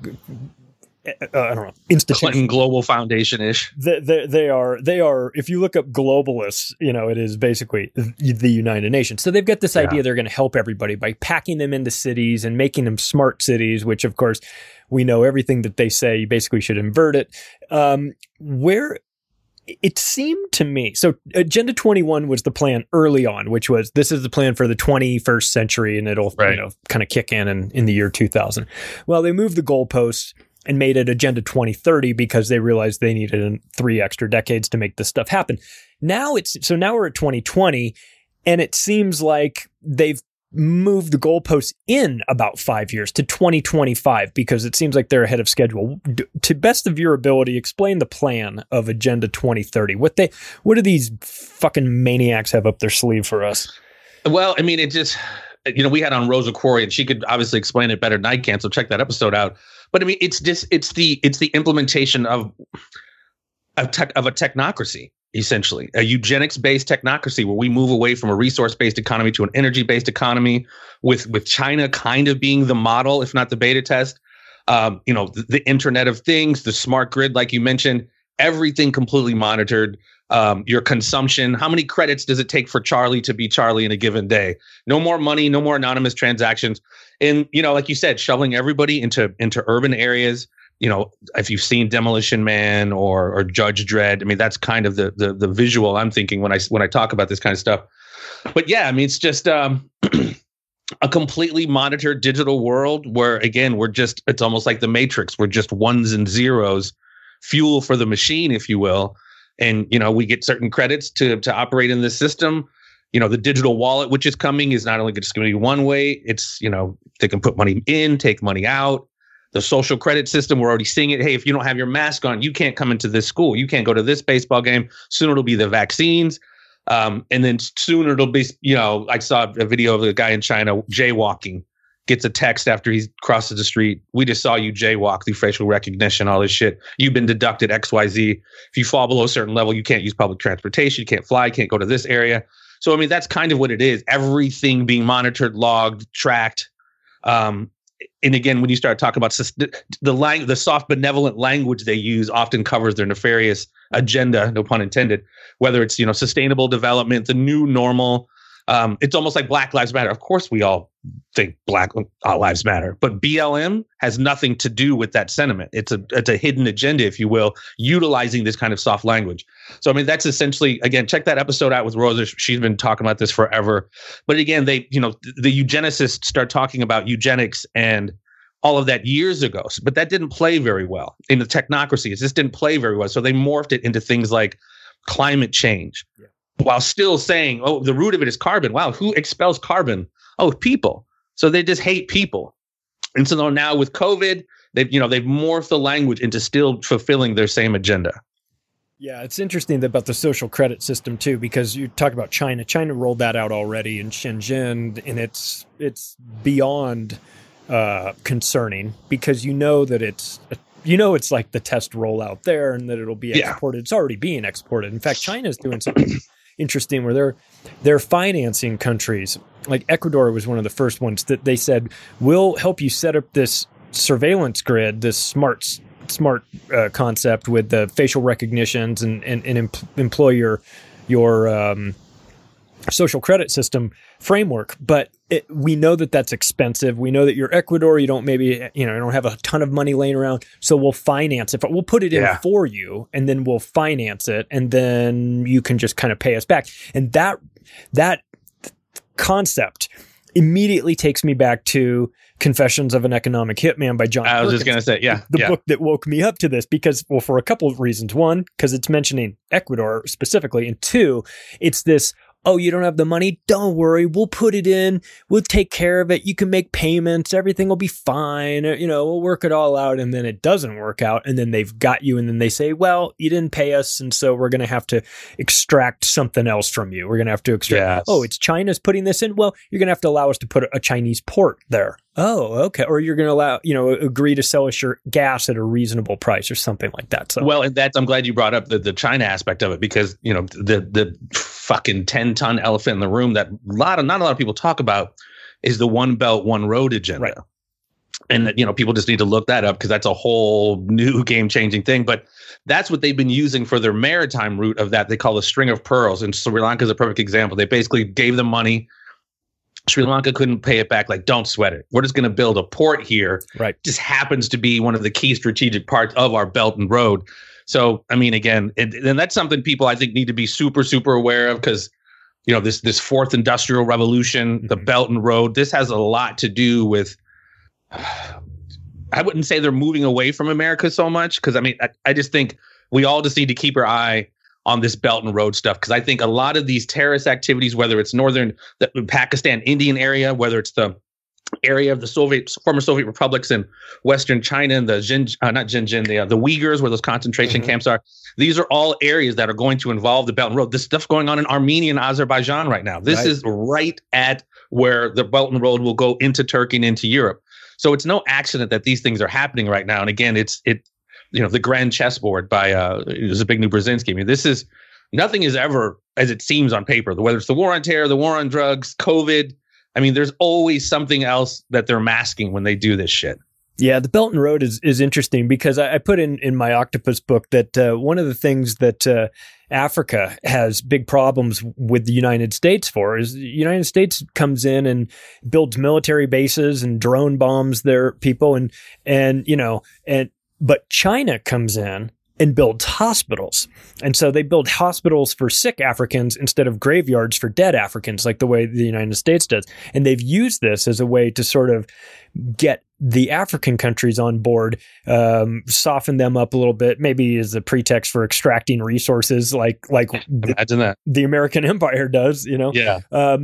uh, I don't know institution. Clinton Global Foundation ish. They, they, they are they are. If you look up globalists, you know it is basically the United Nations. So they've got this idea yeah. they're going to help everybody by packing them into cities and making them smart cities, which of course we know everything that they say. You basically should invert it. Um, where. It seemed to me, so Agenda twenty-one was the plan early on, which was this is the plan for the twenty-first century, and it'll right. you know kind of kick in, in in the year two thousand. Well, they moved the goalposts and made it Agenda twenty thirty because they realized they needed three extra decades to make this stuff happen. Now it's so now we're at twenty twenty, and it seems like they've moved the goalposts in about five years to twenty twenty-five because it seems like they're ahead of schedule. D- to best of your ability, explain the plan of Agenda twenty thirty. What they, what do these fucking maniacs have up their sleeve for us? Well, I mean, it just, you know, we had on Rosa Quarry, and she could obviously explain it better than I can. So check that episode out. But I mean, it's just, it's the, it's the implementation of, of tech, of a technocracy. Essentially, a eugenics-based technocracy where we move away from a resource-based economy to an energy-based economy, with with China kind of being the model, if not the beta test. Um, you know, the, the Internet of Things, the smart grid, like you mentioned, everything completely monitored. Um, your consumption, how many credits does it take for Charlie to be Charlie in a given day? No more money, no more anonymous transactions, and you know, like you said, shoveling everybody into into urban areas. You know, if you've seen Demolition Man or or Judge Dredd, I mean, that's kind of the the the visual I'm thinking when I when I talk about this kind of stuff. But yeah, I mean, it's just um, a completely monitored digital world where, again, we're just, it's almost like the Matrix. We're just ones and zeros, fuel for the machine, if you will. And, you know, we get certain credits to to operate in this system. You know, the digital wallet, which is coming, is not only just going to be one way. It's, you know, they can put money in, take money out. The social credit system, we're already seeing it. Hey, if you don't have your mask on, you can't come into this school. You can't go to this baseball game. Soon it'll be the vaccines. Um, and then soon it'll be, you know, I saw a video of the guy in China jaywalking, gets a text after he crosses the street. We just saw you jaywalk through facial recognition, all this shit. You've been deducted X Y Z. If you fall below a certain level, you can't use public transportation. You can't fly. You can't go to this area. So, I mean, that's kind of what it is. Everything being monitored, logged, tracked. Um, and again, when you start talking about the lang- the soft, benevolent language they use often covers their nefarious agenda, no pun intended, whether it's, you know, sustainable development, the new normal. Um, it's almost like Black Lives Matter. Of course, we all think Black Lives Matter, but B L M has nothing to do with that sentiment. It's a it's a hidden agenda, if you will, utilizing this kind of soft language. So, I mean, that's essentially, again, check that episode out with Rosa. She's been talking about this forever. But again, they, you know, the eugenicists start talking about eugenics and all of that years ago, but that didn't play very well in the technocracy. It just didn't play very well. So they morphed it into things like climate change. Yeah. While still saying, oh, the root of it is carbon. Wow, who expels carbon? Oh, people. So they just hate people. And so now with COVID, they've, you know, they've morphed the language into still fulfilling their same agenda. Yeah, it's interesting about the social credit system too, because you talk about China. China rolled that out already in Shenzhen, and it's it's beyond uh, concerning because you know that it's you know it's like the test rollout there, and that it'll be exported. Yeah. It's already being exported. In fact, China is doing something interesting where they're they're financing countries. Like Ecuador was one of the first ones that they said, we'll help you set up this surveillance grid, this smart smart uh, concept with the facial recognitions and and, and em- employ your your um, social credit system framework. But it, we know that that's expensive. We know that you're Ecuador. You don't maybe, you know, you don't have a ton of money laying around. So we'll finance it. We'll put it in yeah. for you, and then we'll finance it, and then you can just kind of pay us back. And that that concept immediately takes me back to Confessions of an Economic Hitman by John I was Perkins, just going to say, yeah. The yeah. book that woke me up to this because, well, for a couple of reasons. One, because it's mentioning Ecuador specifically. And two, it's this, oh, you don't have the money? Don't worry. We'll put it in. We'll take care of it. You can make payments. Everything will be fine. You know, we'll work it all out. And then it doesn't work out. And then they've got you. And then they say, well, you didn't pay us. And so we're going to have to extract something else from you. We're going to have to extract. Yes. Oh, it's China's putting this in. Well, you're going to have to allow us to put a Chinese port there. Oh, okay. Or you're going to allow, you know, agree to sell us your gas at a reasonable price or something like that. So, well, and that's, I'm glad you brought up the, the China aspect of it, because, you know, the, the fucking ten ton elephant in the room that a lot of, not a lot of people talk about is the one belt, one road agenda. Right. And that, you know, people just need to look that up because that's a whole new game changing thing. But that's what they've been using for their maritime route of that they call the string of pearls. And Sri Lanka is a perfect example. They basically gave them money. Sri Lanka couldn't pay it back. Like, don't sweat it. We're just going to build a port here. Right. Just happens to be one of the key strategic parts of our Belt and Road. So, I mean, again, it, and that's something people I think need to be super, super aware of because, you know, this this fourth industrial revolution, mm-hmm. the Belt and Road, this has a lot to do with, uh, I wouldn't say they're moving away from America so much because, I mean, I, I just think we all just need to keep our eye on this Belt and Road stuff, because I think a lot of these terrorist activities, whether it's northern the Pakistan Indian area, whether it's the area of the Soviet former Soviet republics in Western China and the Xinjiang, uh, not Xinjiang, the, uh, the Uyghurs, where those concentration mm-hmm. camps are, these are all areas that are going to involve the Belt and Road. This stuff going on in Armenia and Azerbaijan right now. This right. is right at where the Belt and Road will go into Turkey and into Europe. So it's no accident that these things are happening right now. And again, it's it. You know, the grand chessboard by uh, Zbigniew Brzezinski. I mean, this is nothing is ever as it seems on paper. Whether it's the war on terror, the war on drugs, COVID. I mean, there's always something else that they're masking when they do this shit. Yeah, the Belt and Road is is interesting because I, I put in in my Octopus book that uh, one of the things that uh, Africa has big problems with the United States for is the United States comes in and builds military bases and drone bombs their people and and you know and. But China comes in and builds hospitals. And so they build hospitals for sick Africans instead of graveyards for dead Africans, like the way the United States does. And they've used this as a way to sort of get the African countries on board, um, soften them up a little bit, maybe as a pretext for extracting resources like like Imagine the, that. the American Empire does, you know? Yeah. Um,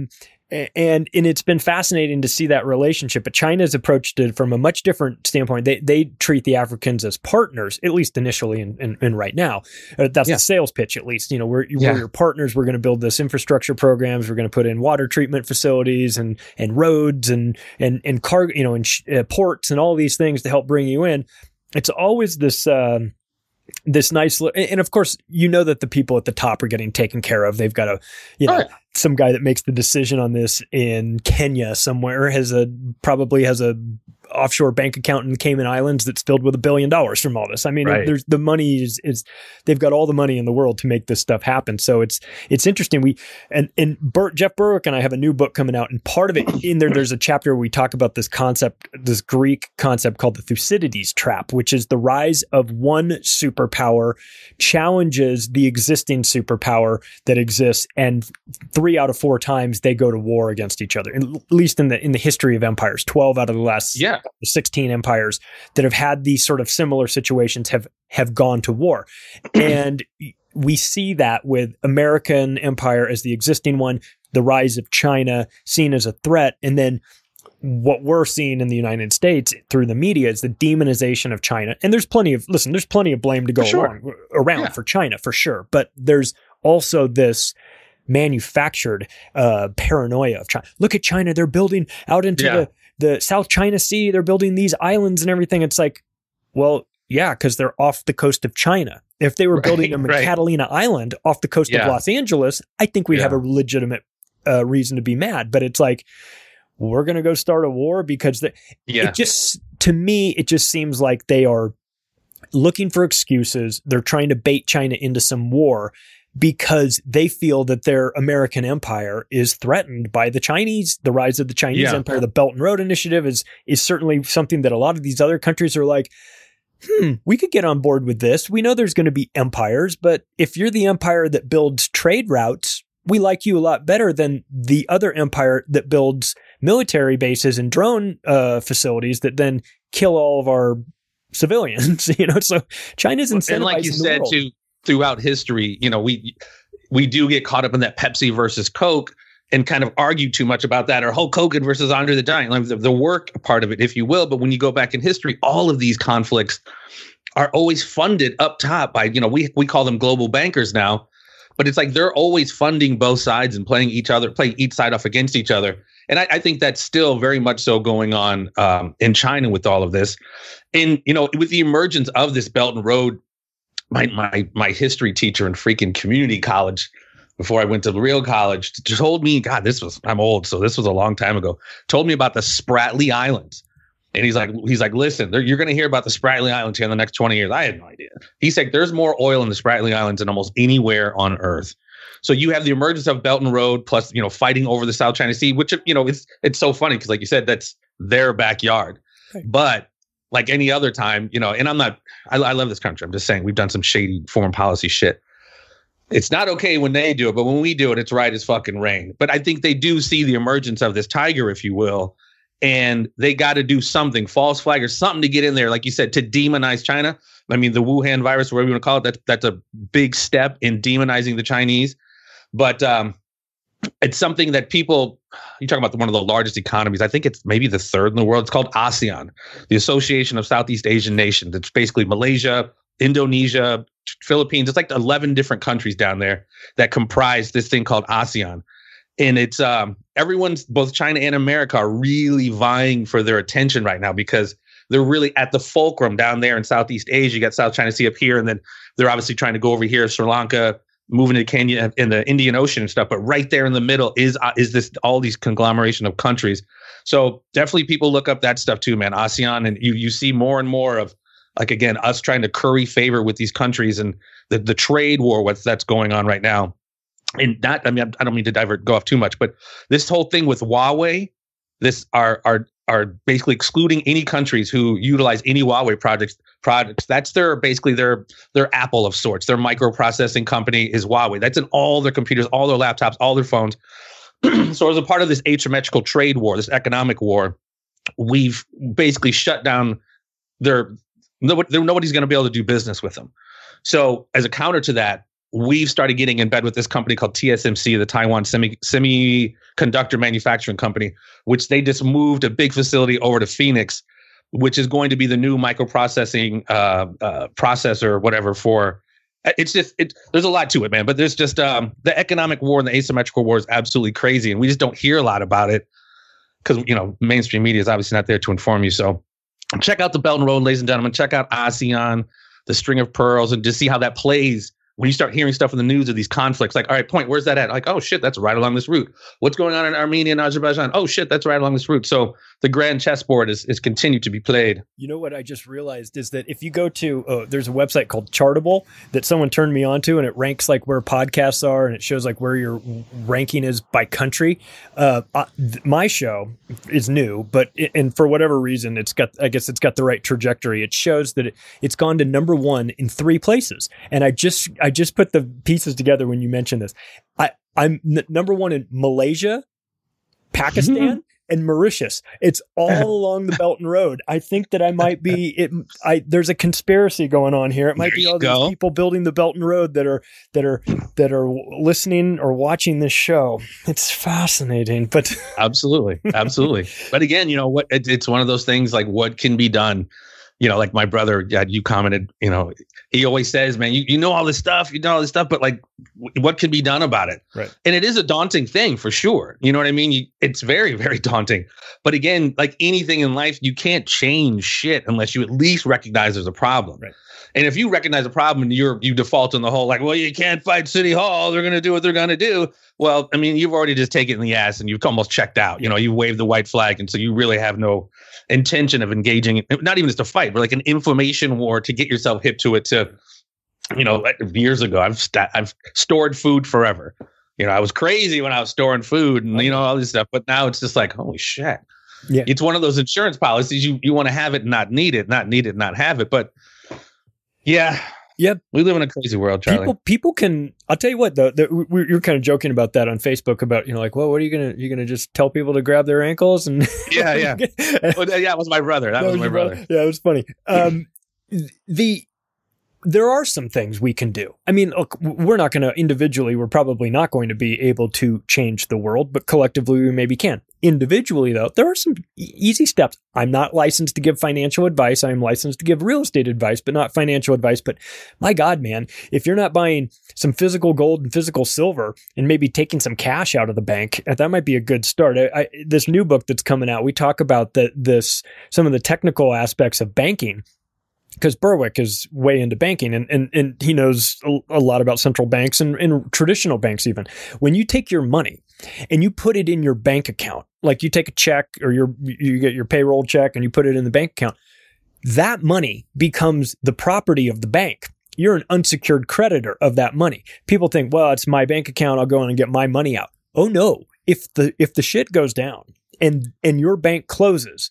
And and it's been fascinating to see that relationship. But China's approached it from a much different standpoint. They they treat the Africans as partners, at least initially and, and, and right now. Uh, that's yeah. the sales pitch, at least. You know, we're, yeah. we're your partners. We're going to build this infrastructure programs. We're going to put in water treatment facilities and and roads and and and cargo, you know, and sh- uh, ports and all these things to help bring you in. It's always this. Um, This nice, and of course, you know that the people at the top are getting taken care of. They've got a, you know, right. some guy that makes the decision on this in Kenya somewhere has a probably has a offshore bank account in the Cayman Islands that's filled with a billion dollars from all this. I mean, right. there's the money is, is they've got all the money in the world to make this stuff happen. So it's it's interesting. We and and Bert, Jeff Berwick and I have a new book coming out, and part of it in there, there's a chapter where we talk about this concept, this Greek concept called the Thucydides trap, which is the rise of one superpower challenges the existing superpower that exists, and three out of four times they go to war against each other. At least in the in the history of empires, twelve out of the last yeah. sixteen empires that have had these sort of similar situations have have gone to war. And we see that with American empire as the existing one, the rise of China seen as a threat, and then what we're seeing in the United States through the media is the demonization of China. And there's plenty of, listen, there's plenty of blame to go sure. along, around yeah. for China, for sure. But there's also this manufactured uh, paranoia of China. Look at China. They're building out into yeah. the, the South China Sea. They're building these islands and everything. It's like, well, yeah, because they're off the coast of China. If they were right, building them in right. Catalina Island off the coast yeah. of Los Angeles, I think we'd yeah. have a legitimate uh, reason to be mad. But it's like, we're going to go start a war because the, yeah. it just, to me, it just seems like they are looking for excuses. They're trying to bait China into some war because they feel that their American empire is threatened by the Chinese. The rise of the Chinese yeah. empire, the Belt and Road Initiative is, is certainly something that a lot of these other countries are like, hmm, we could get on board with this. We know there's going to be empires, but if you're the empire that builds trade routes, we like you a lot better than the other empire that builds military bases and drone uh, facilities that then kill all of our civilians. You know, so China's incentivizing and like you the said world. too, throughout history, you know, we we do get caught up in that Pepsi versus Coke and kind of argue too much about that, or Hulk Hogan versus Andre the Giant, like the, the work part of it, if you will. But when you go back in history, all of these conflicts are always funded up top by, you know, we we call them global bankers now. But it's like they're always funding both sides and playing each other, playing each side off against each other. And I, I think that's still very much so going on um, in China with all of this. And, you know, with the emergence of this Belt and Road, my my my history teacher in freaking community college, before I went to the real college, told me, God, this was, I'm old, so this was a long time ago, told me about the Spratly Islands. And he's like, he's like, listen, you're going to hear about the Spratly Islands here in the next twenty years. I had no idea. He said there's more oil in the Spratly Islands than almost anywhere on Earth. So you have the emergence of Belt and Road, plus, you know, fighting over the South China Sea, which, you know, it's it's so funny because, like you said, that's their backyard. Right. But like any other time, you know, and I'm not, I, I love this country. I'm just saying we've done some shady foreign policy shit. It's not okay when they do it, but when we do it, it's right as fucking rain. But I think they do see the emergence of this tiger, if you will. And they got to do something, false flag or something to get in there, like you said, to demonize China. I mean, the Wuhan virus, whatever you want to call it, that's, that's a big step in demonizing the Chinese. But um, it's something that people, you talk about the, one of the largest economies. I think it's maybe the third in the world. It's called ASEAN, the Association of Southeast Asian Nations. It's basically Malaysia, Indonesia, Philippines. It's like eleven different countries down there that comprise this thing called ASEAN. And it's um, everyone's, both China and America, are really vying for their attention right now because they're really at the fulcrum down there in Southeast Asia. You got South China Sea up here, and then they're obviously trying to go over here, Sri Lanka, moving to Kenya in the Indian Ocean and stuff. But right there in the middle is uh, is this all these conglomeration of countries. So definitely people look up that stuff too, man. ASEAN, and you you see more and more of, like, again, us trying to curry favor with these countries and the the trade war what's that's going on right now. And not, I mean, I don't mean to divert, go off too much, but this whole thing with Huawei, this are are are basically excluding any countries who utilize any Huawei projects. Products. That's their basically their their Apple of sorts. Their microprocessing company is Huawei. That's in all their computers, all their laptops, all their phones. So as a part of this asymmetrical trade war, this economic war, we've basically shut down their. Nobody, nobody's going to be able to do business with them. So as a counter to that, we've started getting in bed with this company called T S M C, the Taiwan Semi Semiconductor Manufacturing Company, which they just moved a big facility over to Phoenix, which is going to be the new microprocessing uh, uh, processor or whatever for. It's just it. There's a lot to it, man. But there's just um, the economic war and the asymmetrical war is absolutely crazy, and we just don't hear a lot about it because you know mainstream media is obviously not there to inform you. So check out the Belt and Road, ladies and gentlemen. Check out ASEAN, the String of Pearls, and just see how that plays. When you start hearing stuff in the news of these conflicts, like, all right, point, where's that at? Like, oh, shit, that's right along this route. What's going on in Armenia and Azerbaijan? Oh, shit, that's right along this route. So the grand chessboard is, is continued to be played. You know what I just realized is that if you go to, uh, there's a website called Chartable that someone turned me on to, and it ranks like where podcasts are, and it shows like where your ranking is by country. Uh, uh, th- my show is new, but, it, and for whatever reason, it's got, I guess it's got the right trajectory. It shows that it, it's gone to number one in three places. And I just, I just put the pieces together when you mentioned this. I, I'm n- number one in Malaysia, Pakistan, mm-hmm. and Mauritius. It's all along the Belt and Road. I think that I might be it. I there's a conspiracy going on here. It might there be all go. these people building the Belt and Road that are that are that are listening or watching this show. It's fascinating, but absolutely, absolutely. But again, you know what? It, it's one of those things. Like, what can be done? You know, like my brother, yeah, you commented, you know, he always says, man, you, you know all this stuff, you know all this stuff, but like, w- what can be done about it? Right. And it is a daunting thing for sure. You know what I mean? You, it's very, very daunting. But again, like anything in life, you can't change shit unless you at least recognize there's a problem. Right. And if you recognize a problem and you're, you default on the whole, like, well, you can't fight City Hall, they're going to do what they're going to do. Well, I mean, you've already just taken it in the ass and you've almost checked out. You know, you waved the white flag. And so you really have no intention of engaging, not even just a fight, but like an inflammation war to get yourself hip to it. To, you know, years ago, I've st- I've stored food forever. You know, I was crazy when I was storing food and, you know, all this stuff. But now it's just like, holy shit. Yeah. It's one of those insurance policies. You, you want to have it, not need it, not need it, not have it. But yeah. Yep. We live in a crazy world, Charlie. People, people can, I'll tell you what, though, the, we, you're kind of joking about that on Facebook about, you know, like, well, what are you going to, you're going to just tell people to grab their ankles? And yeah, yeah. well, yeah, it was my brother. That, that was, was my brother. brother. Yeah, it was funny. Um, the, there are some things we can do. I mean, look, we're not going to individually, we're probably not going to be able to change the world, but collectively we maybe can. Individually, though, there are some e- easy steps. I'm not licensed to give financial advice. I'm licensed to give real estate advice, but not financial advice. But my God, man, if you're not buying some physical gold and physical silver and maybe taking some cash out of the bank, that might be a good start. I, I, this new book that's coming out, we talk about the, this, some of the technical aspects of banking. Because Berwick is way into banking and, and, and he knows a, a lot about central banks and, and traditional banks even. When you take your money and you put it in your bank account, like you take a check or your, you get your payroll check and you put it in the bank account, that money becomes the property of the bank. You're an unsecured creditor of that money. People think, well, it's my bank account. I'll go in and get my money out. Oh no. If the, if the shit goes down and, and your bank closes,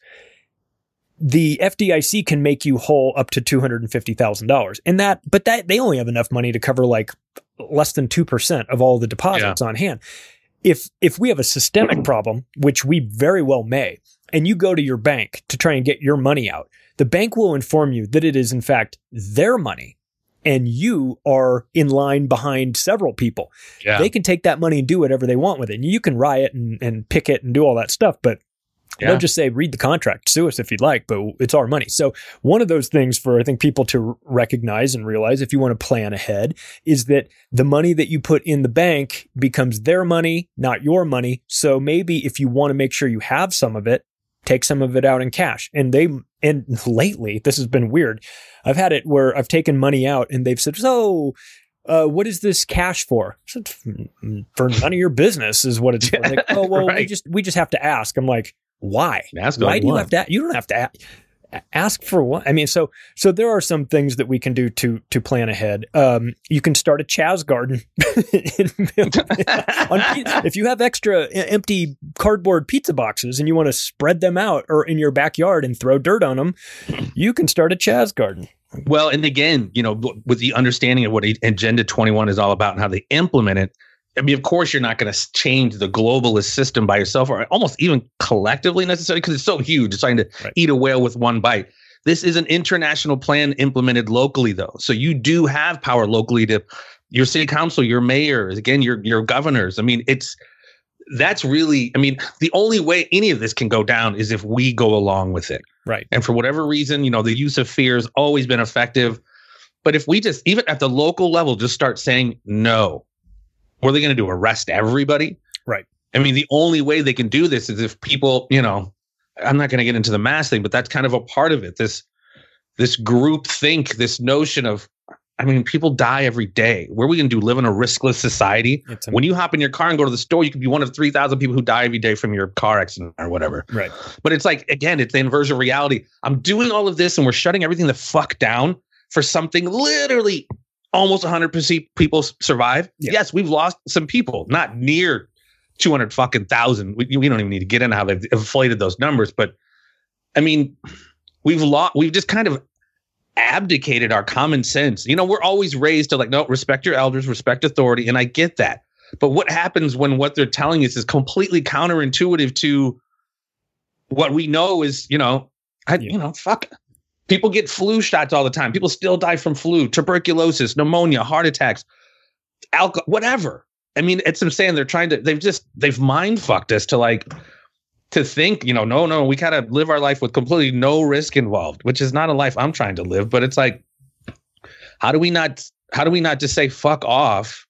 the F D I C can make you whole up to two hundred fifty thousand dollars. And that, but that they only have enough money to cover like less than two percent of all the deposits yeah. on hand. If, if we have a systemic problem, which we very well may, and you go to your bank to try and get your money out, the bank will inform you that it is in fact their money and you are in line behind several people. Yeah. They can take that money and do whatever they want with it. And you can riot and, and picket and do all that stuff, but yeah. They'll just say, read the contract, sue us if you'd like, but it's our money. So one of those things for, I think, people to recognize and realize if you want to plan ahead is that the money that you put in the bank becomes their money, not your money. So maybe if you want to make sure you have some of it, take some of it out in cash. And they, and lately, this has been weird. I've had it where I've taken money out and they've said, so Uh, what is this cash for? I said, for none of your business is what it's for. Like, oh, well, right. we just, we just have to ask. I'm like, why? Ask why do you what? have to, you don't have to ask, ask for what? I mean, so, so there are some things that we can do to, to plan ahead. Um, you can start a Chaz garden. on, if you have extra empty cardboard pizza boxes and you want to spread them out or in your backyard and throw dirt on them, you can start a Chaz garden. Well, and again, you know, with the understanding of what Agenda twenty-one is all about and how they implement it, I mean, of course, you're not going to change the globalist system by yourself or almost even collectively necessarily because it's so huge. It's trying to right. eat a whale with one bite. This is an international plan implemented locally, though. So you do have power locally to your city council, your mayors, again, your your governors. I mean, it's that's really, I mean, the only way any of this can go down is if we go along with it. Right. And for whatever reason, you know, the use of fear has always been effective. But if we just, even at the local level, just start saying no, what are they going to do? Arrest everybody? Right. I mean, the only way they can do this is if people, you know, I'm not going to get into the mass thing, but that's kind of a part of it. This, this group think, this notion of, I mean, people die every day. What are we going to do? Live in a riskless society? When you hop in your car and go to the store, you could be one of three thousand people who die every day from your car accident or whatever. Right. But it's like, again, it's the inversion of reality. I'm doing all of this and we're shutting everything the fuck down for something literally almost one hundred percent people survive. Yeah. Yes, we've lost some people, not near two hundred fucking thousand. We, we don't even need to get into how they've inflated those numbers. But I mean, we've lost, we've just kind of abdicated our common sense. You know, we're always raised to like, no, respect your elders, respect authority. And I get that. But what happens when what they're telling us is completely counterintuitive to what we know is, you know, I, yeah. you know, fuck. People get flu shots all the time. People still die from flu, tuberculosis, pneumonia, heart attacks, alcohol, whatever. I mean, it's I'm saying they're trying to, they've just, they've mind fucked us to like, to think, you know, no, no, we gotta live our life with completely no risk involved, which is not a life I'm trying to live. But it's like, how do we not, how do we not just say fuck off?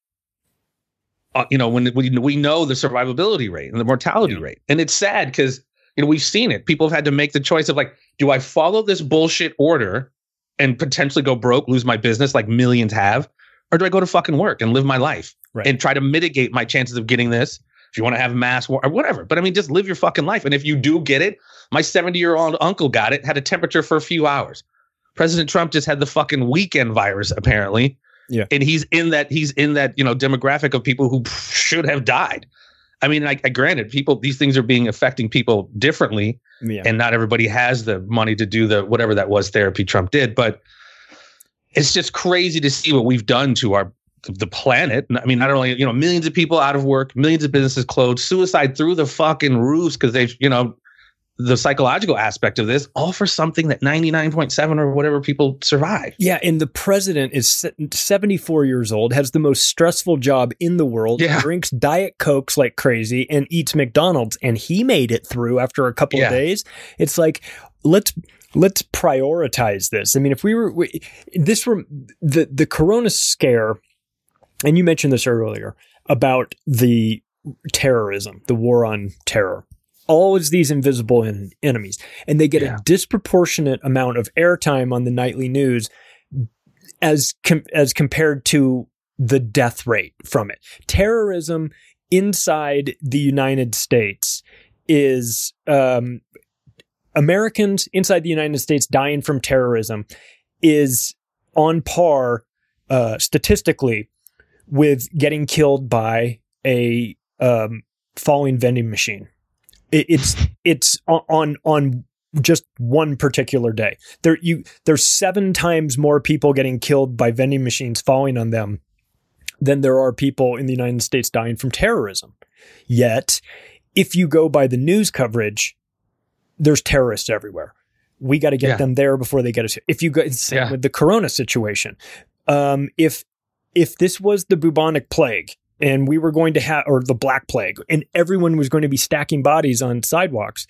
Uh, you know, when we we know the survivability rate and the mortality yeah. rate, and it's sad because you know we've seen it. People have had to make the choice of like, do I follow this bullshit order and potentially go broke, lose my business like millions have, or do I go to fucking work and live my life right. and try to mitigate my chances of getting this? If you want to have mass war or whatever, but I mean, just live your fucking life. And if you do get it, my seventy year old uncle got it, had a temperature for a few hours. President Trump just had the fucking weekend virus, apparently. Yeah. And he's in that, he's in that, you know, demographic of people who should have died. I mean, I, I granted people, these things are being affecting people differently yeah. and not everybody has the money to do the, whatever that was therapy Trump did, but it's just crazy to see what we've done to our, the planet. I mean, not only, you know, millions of people out of work, millions of businesses closed, suicide through the fucking roofs because they've, you know, the psychological aspect of this, all for something that ninety-nine point seven or whatever people survive. Yeah. And the president is seventy-four years old, has the most stressful job in the world, yeah. drinks Diet Cokes like crazy and eats McDonald's. And he made it through after a couple yeah. of days. It's like, let's, let's prioritize this. I mean, if we were, we, this were the, the Corona scare, and you mentioned this earlier about the terrorism, the war on terror. Always these invisible en- enemies, and they get yeah. a disproportionate amount of airtime on the nightly news as com- as compared to the death rate from it. Terrorism inside the United States is um, Americans inside the United States dying from terrorism is on par uh, statistically with getting killed by a um, falling vending machine. It's it's on on just one particular day. There you there's seven times more people getting killed by vending machines falling on them than there are people in the United States dying from terrorism. Yet, if you go by the news coverage, there's terrorists everywhere. We got to get yeah. them there before they get us. If you go same yeah. with the Corona situation, um, if if this was the bubonic plague. And we were going to have, or the Black Plague, and everyone was going to be stacking bodies on sidewalks.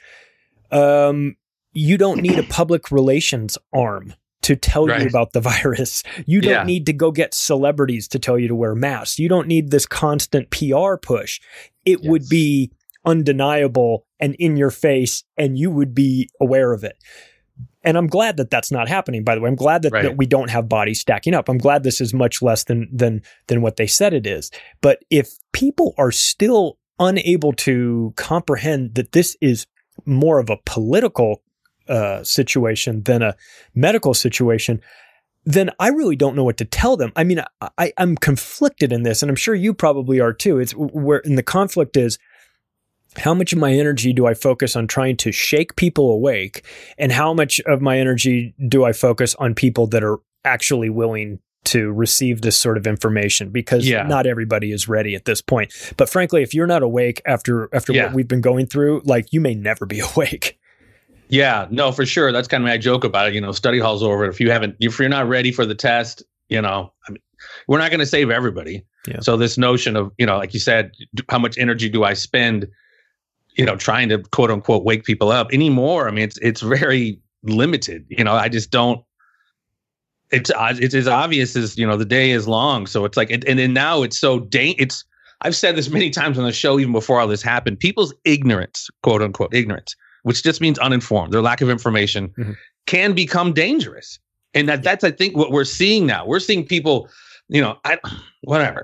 Um, you don't need a public relations arm to tell right. you about the virus. You don't yeah. need to go get celebrities to tell you to wear masks. You don't need this constant P R push. It yes. would be undeniable and in your face, and you would be aware of it. And I'm glad that that's not happening, by the way. I'm glad that, right. that we don't have bodies stacking up. I'm glad this is much less than than than what they said it is. But if people are still unable to comprehend that this is more of a political uh, situation than a medical situation, then I really don't know what to tell them. I mean, I, I'm conflicted in this, and I'm sure you probably are too. It's where, and the conflict is, how much of my energy do I focus on trying to shake people awake? And how much of my energy do I focus on people that are actually willing to receive this sort of information? Because yeah. not everybody is ready at this point. But frankly, if you're not awake after after yeah. what we've been going through, like, you may never be awake. Yeah, no, for sure. That's kind of my joke about it. You know, study hall's over. If you haven't, if you're not ready for the test, you know, I mean, we're not going to save everybody. Yeah. So this notion of, you know, like you said, how much energy do I spend, you know, trying to quote unquote wake people up anymore? I mean, it's it's very limited. You know, I just don't. It's it's as obvious as, you know, the day is long. So it's like, and, and then now it's so dang. It's I've said this many times on the show, even before all this happened. People's ignorance, quote unquote, ignorance, which just means uninformed, their lack of information, mm-hmm. can become dangerous. And that that's, I think, what we're seeing now. We're seeing people, you know, I, whatever.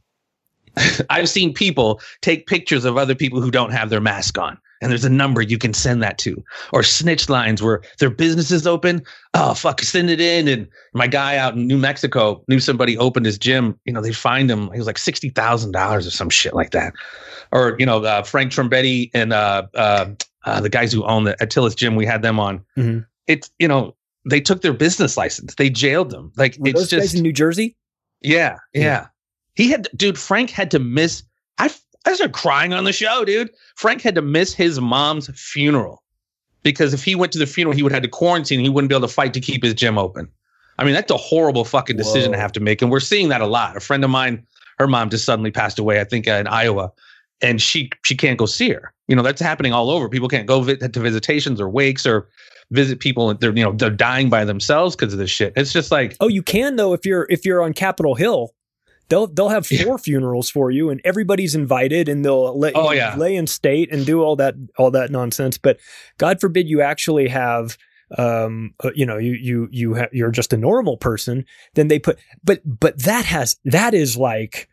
I've seen people take pictures of other people who don't have their mask on. And there's a number you can send that to. Or snitch lines where their business is open. Oh, fuck, send it in. And my guy out in New Mexico knew somebody opened his gym. You know, they find him. He was like sixty thousand dollars or some shit like that. Or, you know, uh, Frank Trombetti and uh, uh, uh, the guys who own the Attila's gym, we had them on. Mm-hmm. It's, you know, they took their business license. They jailed them. Like, Were it's those just guys in New Jersey? Yeah, yeah. Yeah. He had, dude, Frank had to miss, I, I started crying on the show, dude. Frank had to miss his mom's funeral because if he went to the funeral, he would have to quarantine. He wouldn't be able to fight to keep his gym open. I mean, that's a horrible fucking decision Whoa. to have to make. And we're seeing that a lot. A friend of mine, her mom just suddenly passed away, I think uh, in Iowa, and she she can't go see her. You know, that's happening all over. People can't go vi- to visitations or wakes or visit people. They're, you know, they're dying by themselves because of this shit. It's just like, oh, you can though if you're if you're on Capitol Hill. They'll they'll have four yeah. funerals for you, and everybody's invited, and they'll let oh, you yeah. lay in state and do all that all that nonsense. But God forbid you actually have, um, uh, you know, you you you ha- you're just a normal person. Then they put, but but that has that is like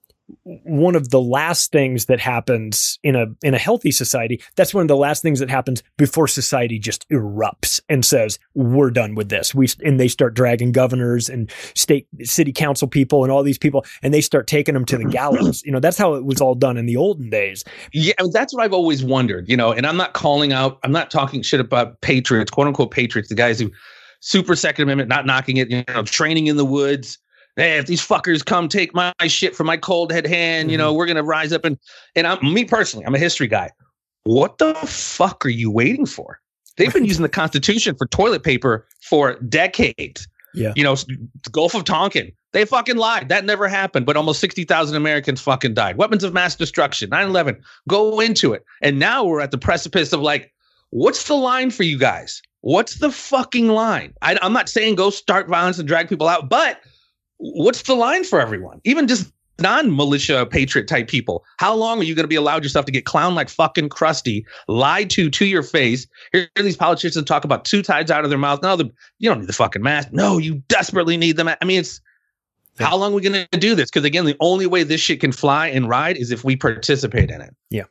one of the last things that happens in a in a healthy society. That's one of the last things that happens before society just erupts and says we're done with this. We and they start dragging governors and state city council people and all these people, and they start taking them to the gallows. You know, that's how it was all done in the olden days. Yeah, that's what I've always wondered. You know, and I'm not calling out. I'm not talking shit about patriots, quote unquote patriots, the guys who super Second Amendment, not knocking it. You know, training in the woods. Hey, if these fuckers come take my shit from my cold head hand, you know, we're going to rise up. And, and I'm, me personally, I'm a history guy. What the fuck are you waiting for? They've been using the Constitution for toilet paper for decades. Yeah. You know, Gulf of Tonkin, they fucking lied. That never happened. But almost sixty thousand Americans fucking died. Weapons of mass destruction, nine eleven, go into it. And now we're at the precipice of like, what's the line for you guys? What's the fucking line? I, I'm not saying go start violence and drag people out, but what's the line for everyone? Even just non-militia patriot type people. How long are you going to be allowed yourself to get clowned like fucking Krusty, lied to to your face? Hear these politicians talk about two tides out of their mouth. No, the, you don't need the fucking mask. No, you desperately need the mask. I mean, it's yeah. how long are we going to do this? Because again, the only way this shit can fly and ride is if we participate in it. Yeah.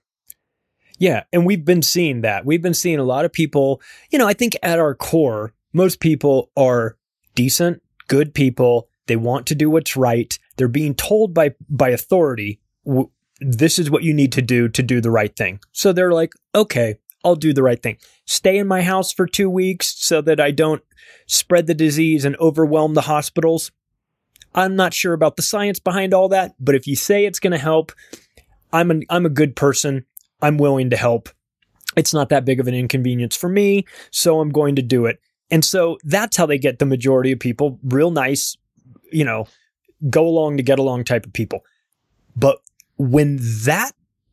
Yeah. And we've been seeing that. We've been seeing a lot of people, you know, I think at our core, most people are decent, good people. They want to do what's right. They're being told by by authority, w- this is what you need to do to do the right thing. So they're like, okay, I'll do the right thing. Stay in my house for two weeks so that I don't spread the disease and overwhelm the hospitals. I'm not sure about the science behind all that, but if you say it's going to help, I'm an, I'm a good person. I'm willing to help. It's not that big of an inconvenience for me, so I'm going to do it. And so that's how they get the majority of people, real nice, you know, go along to get along type of people. But when that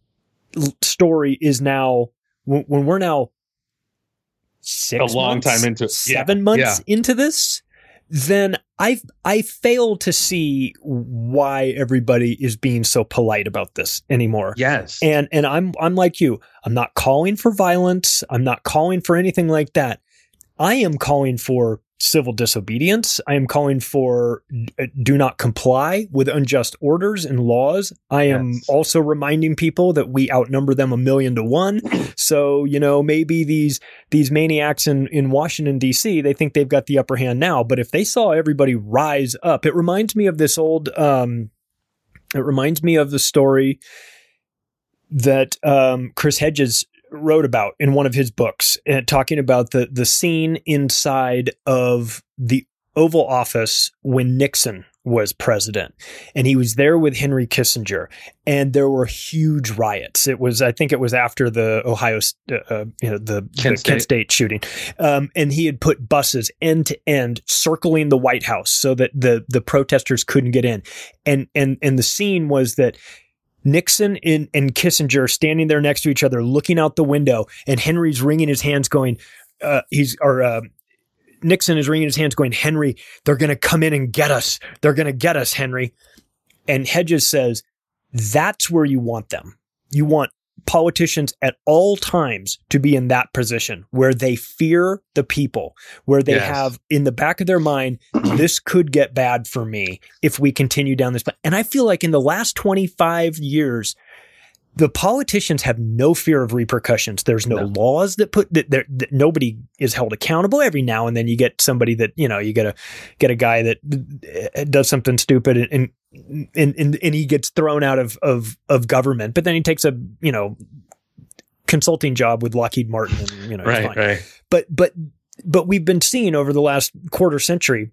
story is now, when, when we're now six a long months, time into seven yeah, months yeah. into this, then I I fail to see why everybody is being so polite about this anymore. Yes, and and I'm I'm like you. I'm not calling for violence. I'm not calling for anything like that. I am calling for civil disobedience. I am calling for uh, do not comply with unjust orders and laws. I am yes. also reminding people that we outnumber them a million to one. So, you know, maybe these these maniacs in, in Washington, D C, they think they've got the upper hand now. But if they saw everybody rise up, it reminds me of this old, um, it reminds me of the story that um, Chris Hedges wrote about in one of his books, uh, talking about the the scene inside of the Oval Office when Nixon was president, and he was there with Henry Kissinger, and there were huge riots. It was, I think it was after the Ohio, uh, you know, the Kent, the State. Kent State shooting. Um, and he had put buses end to end circling the White House so that the, the protesters couldn't get in. And, and, and the scene was that Nixon and, and Kissinger standing there next to each other, looking out the window, and Henry's wringing his hands going, uh, he's, or, uh, Nixon is wringing his hands going, Henry, they're going to come in and get us. They're going to get us, Henry. And Hedges says, that's where you want them. You want politicians at all times to be in that position where they fear the people, where they yes. have in the back of their mind, this could get bad for me if we continue down this path. And I feel like in the last twenty-five years, the politicians have no fear of repercussions. There's no, no. laws that put that, that nobody is held accountable. Every now and then you get somebody that, you know, you get a, get a guy that does something stupid and, and, and, and he gets thrown out of, of, of government, but then he takes a, you know, consulting job with Lockheed Martin and, you know, right, it's fine. right. But, but, but we've been seeing over the last quarter century,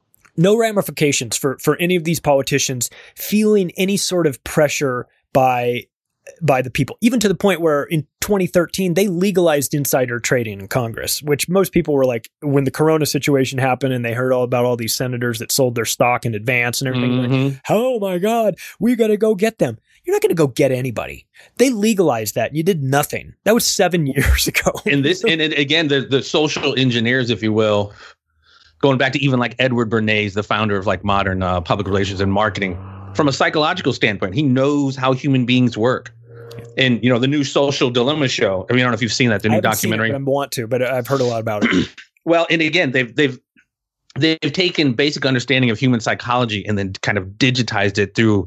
no ramifications for, for any of these politicians feeling any sort of pressure by, by the people, even to the point where in twenty thirteen, they legalized insider trading in Congress, which most people were like, when the Corona situation happened and they heard all about all these senators that sold their stock in advance and everything, mm-hmm. like, oh my God, we got to go get them. You're not going to go get anybody. They legalized that. You did nothing. That was seven years ago. And this, and it, again, the, the social engineers, if you will, going back to even like Edward Bernays, the founder of like modern uh, public relations and marketing, from a psychological standpoint, he knows how human beings work. And, you know, the new Social Dilemma show. I mean, I don't know if you've seen that, the new documentary. Seen it, but I want to, but I've heard a lot about it. Well, and again, they've they've they've taken basic understanding of human psychology and then kind of digitized it through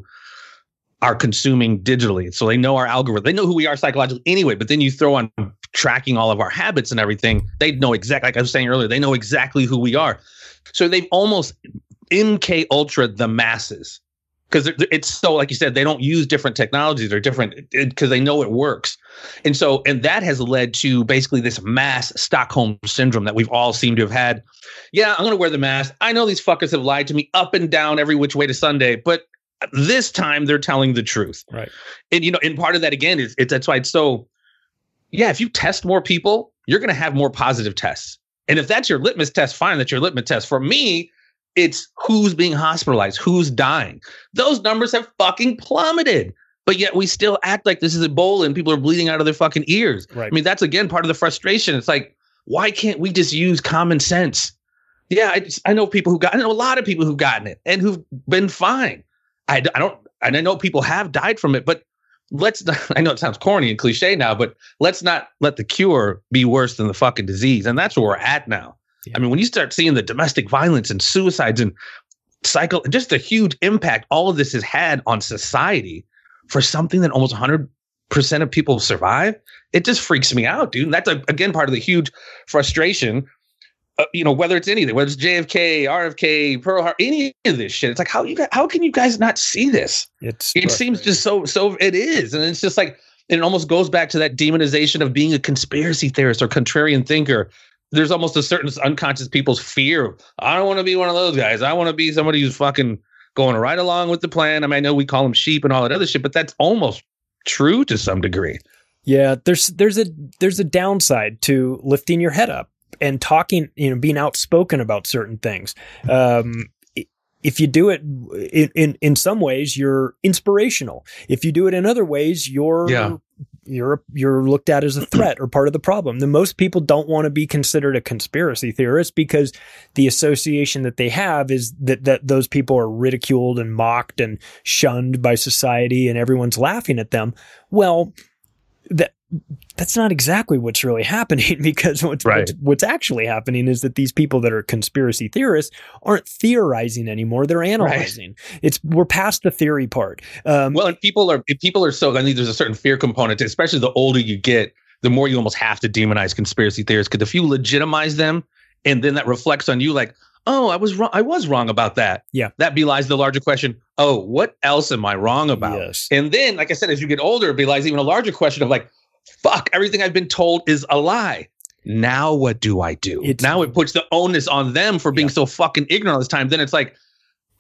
our consuming digitally. So they know our algorithm. They know who we are psychologically anyway. But then you throw on tracking all of our habits and everything. They know exactly, like I was saying earlier, they know exactly who we are. So they've almost M K Ultra the masses. Because it's so, like you said, they don't use different technologies or different because they know it works. And so, and that has led to basically this mass Stockholm syndrome that we've all seemed to have had. Yeah, I'm going to wear the mask. I know these fuckers have lied to me up and down every which way to Sunday, but this time they're telling the truth. Right. And, you know, and part of that, again, is it's that's why it's so, yeah, if you test more people, you're going to have more positive tests. And if that's your litmus test, fine, that's your litmus test. For me, it's who's being hospitalized, who's dying. Those numbers have fucking plummeted, but yet we still act like this is Ebola and people are bleeding out of their fucking ears. Right. I mean, that's, again, part of the frustration. It's like, why can't we just use common sense? Yeah, I, just, I know people who got, I know a lot of people who've gotten it and who've been fine. I, I don't, and I know people have died from it, but let's not, I know it sounds corny and cliche now, but let's not let the cure be worse than the fucking disease. And that's where we're at now. Yeah. I mean, when you start seeing the domestic violence and suicides and cycle, just the huge impact all of this has had on society for something that almost one hundred percent of people survive, it just freaks me out, dude. And that's, a, again, part of the huge frustration, uh, you know, whether it's anything, whether it's J F K, R F K, Pearl Harbor, any of this shit. It's like, how you guys, how can you guys not see this? It's it seems just so, so it is. And it's just like, and it almost goes back to that demonization of being a conspiracy theorist or contrarian thinker. There's almost a certain unconscious people's fear. I don't want to be one of those guys. I want to be somebody who's fucking going right along with the plan. I mean, I know we call them sheep and all that other shit, but that's almost true to some degree. Yeah, there's there's a there's a downside to lifting your head up and talking, you know, being outspoken about certain things. Um, if you do it in, in in some ways, you're inspirational. If you do it in other ways, you're yeah. you're you're looked at as a threat or part of the problem. Then most people don't want to be considered a conspiracy theorist because the association that they have is that that those people are ridiculed and mocked and shunned by society and everyone's laughing at them. Well, that that's not exactly what's really happening, because what's, right. what's what's actually happening is that these people that are conspiracy theorists aren't theorizing anymore; they're analyzing. Right. It's we're past the theory part. Um, well, and people are people are so. I think there's a certain fear component, to, especially the older you get, the more you almost have to demonize conspiracy theorists. Because if you legitimize them, and then that reflects on you, like, oh, I was wrong. I was wrong about that. Yeah, that belies the larger question. Oh, what else am I wrong about? Yes. And then, like I said, as you get older, it belies even a larger question of like, fuck, everything I've been told is a lie. Now what do I do? It's, now it puts the onus on them for being yeah. so fucking ignorant all this time. Then it's like,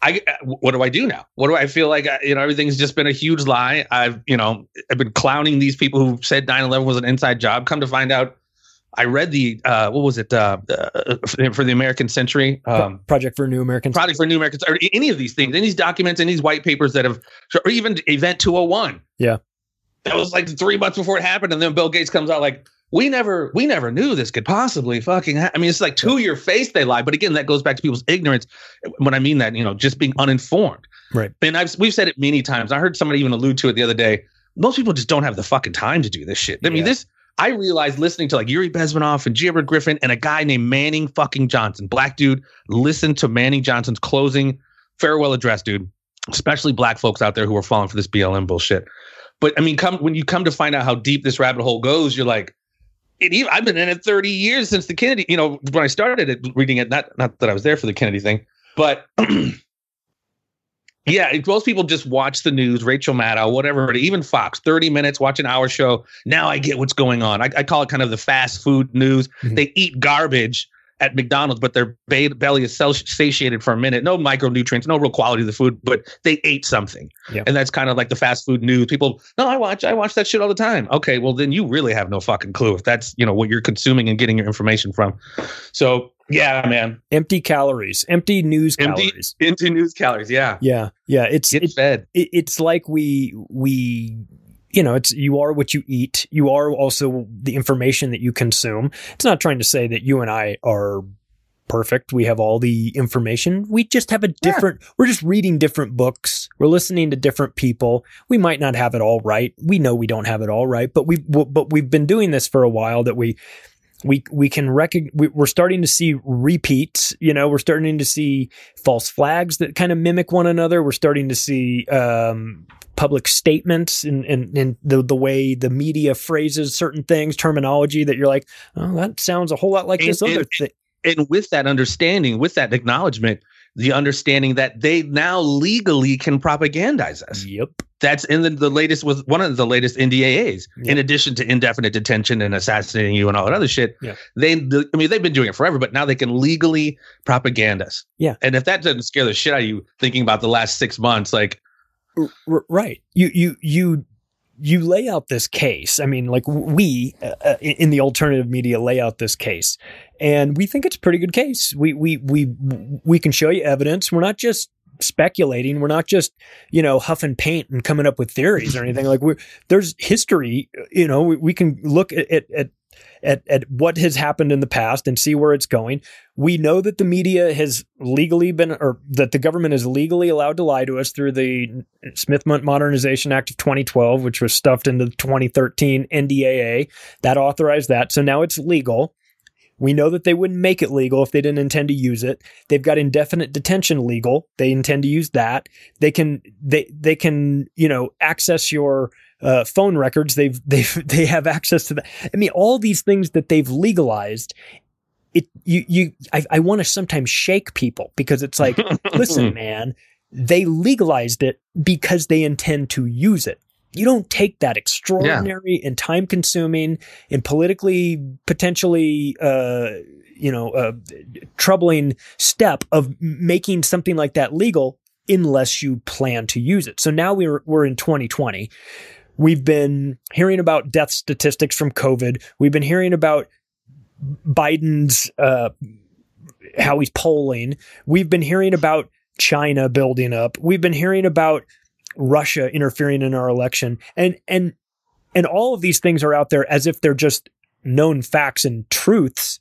I, what do I do now? What do I feel like? You know, everything's just been a huge lie. I've, you know, I've been clowning these people who said nine eleven was an inside job. Come to find out, I read the, uh, what was it, uh, uh, for the American Century? Um, Project for New Americans. Project for New Americans, or any of these things, any of these documents, any of these white papers that have, or even Event two oh one. Yeah. That was like three months before it happened. And then Bill Gates comes out like, we never, we never knew this could possibly fucking happen. I mean, it's like to your face they lie. But again, that goes back to people's ignorance. When I mean that, you know, just being uninformed. Right. And I've, we've said it many times. I heard somebody even allude to it the other day. Most people just don't have the fucking time to do this shit. I mean, yeah. this, I realized listening to like Yuri Bezmenov and G. Edward Griffin and a guy named Manning fucking Johnson, black dude, listen to Manning Johnson's closing farewell address, dude, especially black folks out there who are falling for this B L M bullshit. But I mean, come when you come to find out how deep this rabbit hole goes, you're like, it even, I've been in it thirty years since the Kennedy, you know, when I started it, reading it, not, not that I was there for the Kennedy thing, but yeah, it, most people just watch the news, Rachel Maddow, whatever, even Fox, thirty minutes, watch an hour show. Now I get what's going on. I, I call it kind of the fast food news. Mm-hmm. They eat garbage at McDonald's, but their ba- belly is satiated for a minute. No micronutrients, no real quality of the food, but they ate something. Yep. And that's kind of like the fast food news. People, no, I watch, I watch that shit all the time. Okay, well then you really have no fucking clue if that's, you know, what you're consuming and getting your information from. So yeah, man. Empty calories, empty news empty, calories. Empty news calories. Yeah. Yeah. Yeah. It's, Get it, fed. It, it's like we, we, you know, it's, you are what you eat. You are also the information that you consume. It's not trying to say that you and I are perfect. We have all the information. We just have a different, yeah. we're just reading different books. We're listening to different people. We might not have it all right. We know we don't have it all right, but we, but we've been doing this for a while that we, we, we can recognize, we're starting to see repeats, you know, we're starting to see false flags that kind of mimic one another. We're starting to see, um, public statements and, and, and the, the way the media phrases certain things, terminology that you're like, oh, that sounds a whole lot like and, this other and, thing. And with that understanding, with that acknowledgement, the understanding that they now legally can propagandize us. Yep. That's in the, the latest, was one of the latest N D A As, yep. in addition to indefinite detention and assassinating you and all that other shit. Yeah. They, the, I mean, they've been doing it forever, but now they can legally propaganda us. Yeah. And if that doesn't scare the shit out of you thinking about the last six months, like, R- right. You, you, you, you lay out this case. I mean, like we uh, in the alternative media lay out this case, and we think it's a pretty good case. We, we, we, we can show you evidence. We're not just speculating. We're not just, you know, huffing paint and coming up with theories or anything. Like we, there's history, you know, we, we can look at, at, at At, at what has happened in the past and see where it's going. We know that the media has legally been, or that the government is legally allowed to lie to us through the Smith Modernization Act of twenty twelve, which was stuffed into the twenty thirteen N D A A. That authorized that. So now it's legal. We know that they wouldn't make it legal if they didn't intend to use it. They've got indefinite detention legal. They intend to use that. They can, they, they can, you know, access your Uh, phone records. They've, they've, they have access to that. I mean, all these things that they've legalized, it, you, you, I, I want to sometimes shake people because it's like, listen, man, they legalized it because they intend to use it. You don't take that extraordinary yeah. and time consuming and politically potentially, uh, you know, uh, troubling step of making something like that legal unless you plan to use it. So now we're, we're in twenty twenty. We've been hearing about death statistics from COVID. We've been hearing about Biden's, uh, how he's polling. We've been hearing about China building up. We've been hearing about Russia interfering in our election. And, and, and all of these things are out there as if they're just known facts and truths.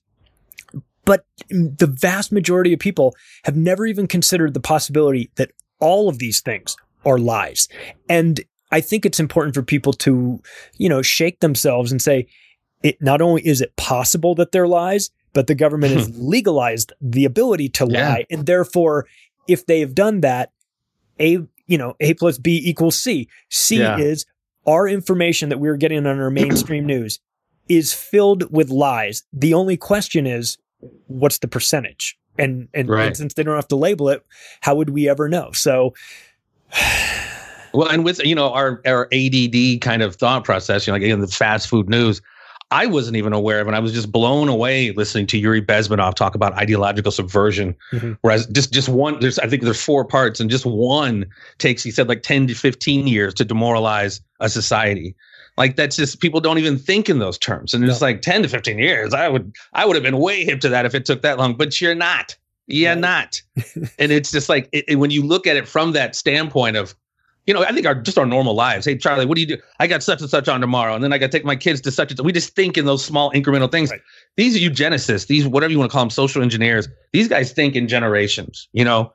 But the vast majority of people have never even considered the possibility that all of these things are lies. And I think it's important for people to, you know, shake themselves and say, it not only is it possible that they're lies, but the government has legalized the ability to lie. Yeah. And therefore, if they have done that, A, you know, A plus B equals C. C yeah. is our information that we're getting on our mainstream news is filled with lies. The only question is, what's the percentage? And, and, right. and since they don't have to label it, how would we ever know? So, well, and with, you know, our, our A D D kind of thought process, you know, like again, the fast food news, I wasn't even aware of, and I was just blown away listening to Yuri Bezmenov talk about ideological subversion. Mm-hmm. Whereas just just one, there's I think there's four parts, and just one takes, he said, like ten to fifteen years to demoralize a society. Like, that's just, people don't even think in those terms. And no. It's like ten to fifteen years. I would I would have been way hip to that if it took that long, but you're not. You're right. not. And it's just like, it, it, when you look at it from that standpoint of, you know, I think our just our normal lives. Hey, Charlie, what do you do? I got such and such on tomorrow, and then I got to take my kids to such and such. We just think in those small incremental things. Right. These are eugenicists, these, whatever you want to call them, social engineers. These guys think in generations, you know.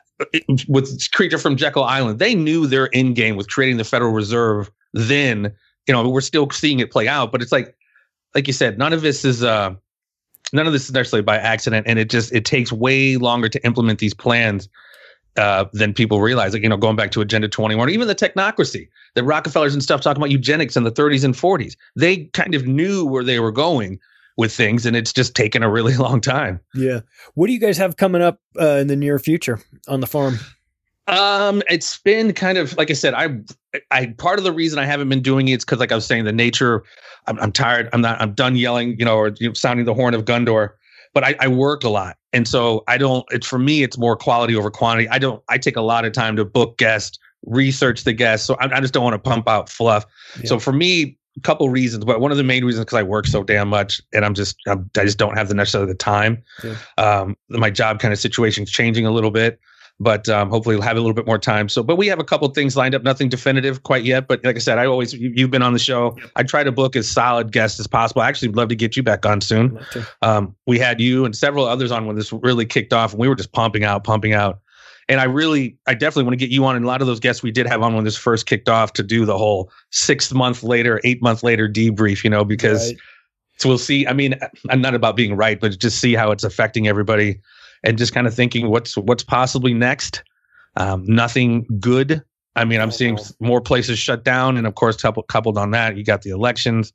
With Creature from Jekyll Island, they knew their end game with creating the Federal Reserve then. You know, we're still seeing it play out, but it's like, like you said, none of this is, uh, none of this is necessarily by accident, and it just, it takes way longer to implement these plans Uh, than people realize. Like, you know, going back to Agenda twenty-one, or even the technocracy, the Rockefellers and stuff talking about eugenics in the thirties and forties. They kind of knew where they were going with things, and it's just taken a really long time. Yeah. What do you guys have coming up uh, in the near future on the farm? Um, it's been kind of, like I said, I, I, part of the reason I haven't been doing it is because, like I was saying, the nature, I'm, I'm tired. I'm not, I'm done yelling, you know, or you know, sounding the horn of Gondor. But I, I work a lot. And so I don't, it's for me, it's more quality over quantity. I don't, I take a lot of time to book guests, research the guests. So I, I just don't want to pump out fluff. Yeah. So for me, a couple reasons, but one of the main reasons, because I work so damn much, and I'm just, I'm, I just don't have the necessarily the time. Yeah. Um, my job kind of situation is changing a little bit. But um, hopefully we'll have a little bit more time. So, but we have a couple things lined up, nothing definitive quite yet. But like I said, I always, you, you've been on the show. Yep. I try to book as solid guests as possible. I actually would love to get you back on soon. Um, we had you and several others on when this really kicked off, and we were just pumping out, pumping out. And I really, I definitely want to get you on. And a lot of those guests we did have on when this first kicked off to do the whole six month later, eight month later debrief, you know, because right. So we'll see. I mean, I'm not about being right, but just see how it's affecting everybody. And just kind of thinking what's what's possibly next. Um, nothing good. I mean, I'm seeing more places shut down, and of course, coupled, coupled on that, you got the elections.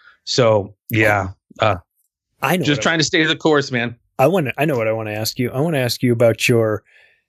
So yeah, uh, I know. Just trying I, to stay the course, man. I want to. I know what I want to ask you. I want to ask you about your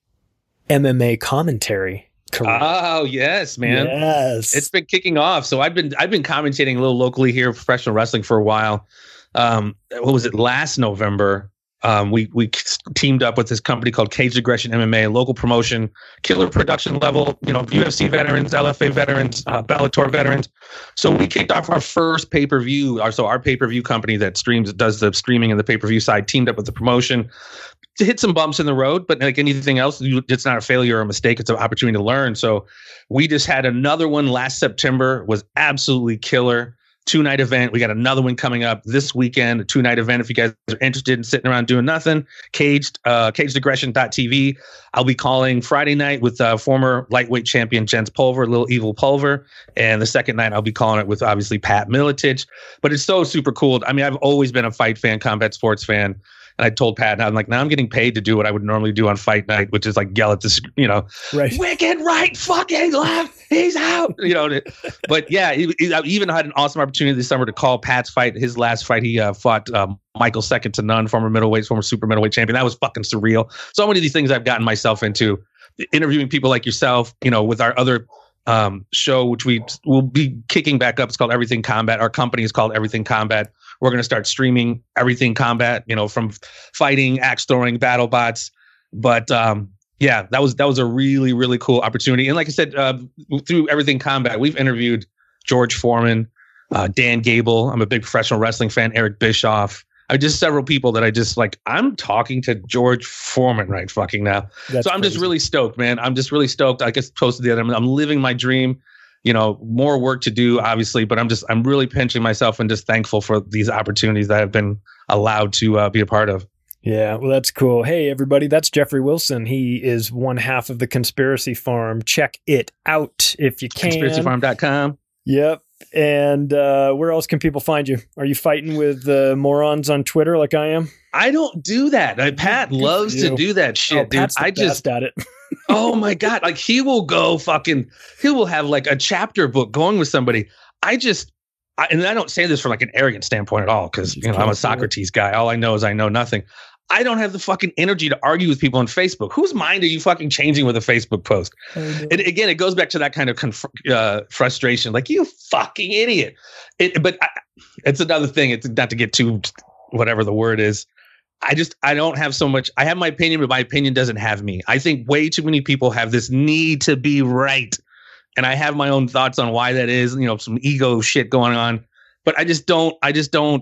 M M A commentary career. Oh yes, man. Yes, it's been kicking off. So I've been I've been commentating a little locally here, professional wrestling for a while. Um, what was it? Last November. Um, we we teamed up with this company called Caged Aggression M M A, local promotion, killer production level, you know, U F C veterans, L F A veterans, uh, Bellator veterans. So we kicked off our first pay-per-view. Our, so our pay-per-view company that streams, does the streaming and the pay-per-view side, teamed up with the promotion to hit some bumps in the road. But like anything else, it's not a failure or a mistake. It's an opportunity to learn. So we just had another one last September, was absolutely killer. Two-night event. We got another one coming up this weekend, a two-night event. If you guys are interested in sitting around doing nothing, caged, uh, caged aggression dot t v. I'll be calling Friday night with uh, former lightweight champion Jens Pulver, Little Evil Pulver. And the second night, I'll be calling it with, obviously, Pat Miletich. But it's so super cool. I mean, I've always been a fight fan, combat sports fan. And I told Pat, I'm like, now I'm getting paid to do what I would normally do on fight night, which is like yell at this, you know, right. Wicked right, fucking left, he's out, you know. But yeah, he, he, I even had an awesome opportunity this summer to call Pat's fight. His last fight, he uh, fought um, Michael second to none, former middleweight, former super middleweight champion. That was fucking surreal. So many of these things I've gotten myself into, interviewing people like yourself, you know, with our other um, show, which we will be kicking back up. It's called Everything Combat. Our company is called Everything Combat. We're going to start streaming Everything Combat, you know, from fighting, axe throwing, battle bots. But um, yeah, that was that was a really, really cool opportunity. And like I said, uh, through Everything Combat, we've interviewed George Foreman, uh, Dan Gable. I'm a big professional wrestling fan. Eric Bischoff. I just several people that I just like. I'm talking to George Foreman right fucking now. That's so I'm crazy. Just really stoked, man. I'm just really stoked. I guess posted the other. I'm, I'm living my dream. You know, more work to do, obviously, but I'm just, I'm really pinching myself and just thankful for these opportunities that I've been allowed to uh, be a part of. Yeah, well, that's cool. Hey, everybody, that's Jeffrey Wilson. He is one half of the Conspiracy Farm. Check it out if you can. conspiracy farm dot com. Yep. And uh, where else can people find you? Are you fighting with uh, morons on Twitter like I am? I don't do that. I, Pat Good loves to do that shit, oh, dude. Pat's the I best just at it. Oh my God. Like he will go fucking, he will have like a chapter book going with somebody. I just, I, and I don't say this from like an arrogant standpoint at all. Cause you know, I'm a Socrates guy. All I know is I know nothing. I don't have the fucking energy to argue with people on Facebook. Whose mind are you fucking changing with a Facebook post? And again, it goes back to that kind of conf- uh, frustration. Like, you fucking idiot. It, but I, it's another thing. It's not to get too, whatever the word is. I just, I don't have so much. I have my opinion, but my opinion doesn't have me. I think way too many people have this need to be right. And I have my own thoughts on why that is, you know, some ego shit going on. But I just don't, I just don't.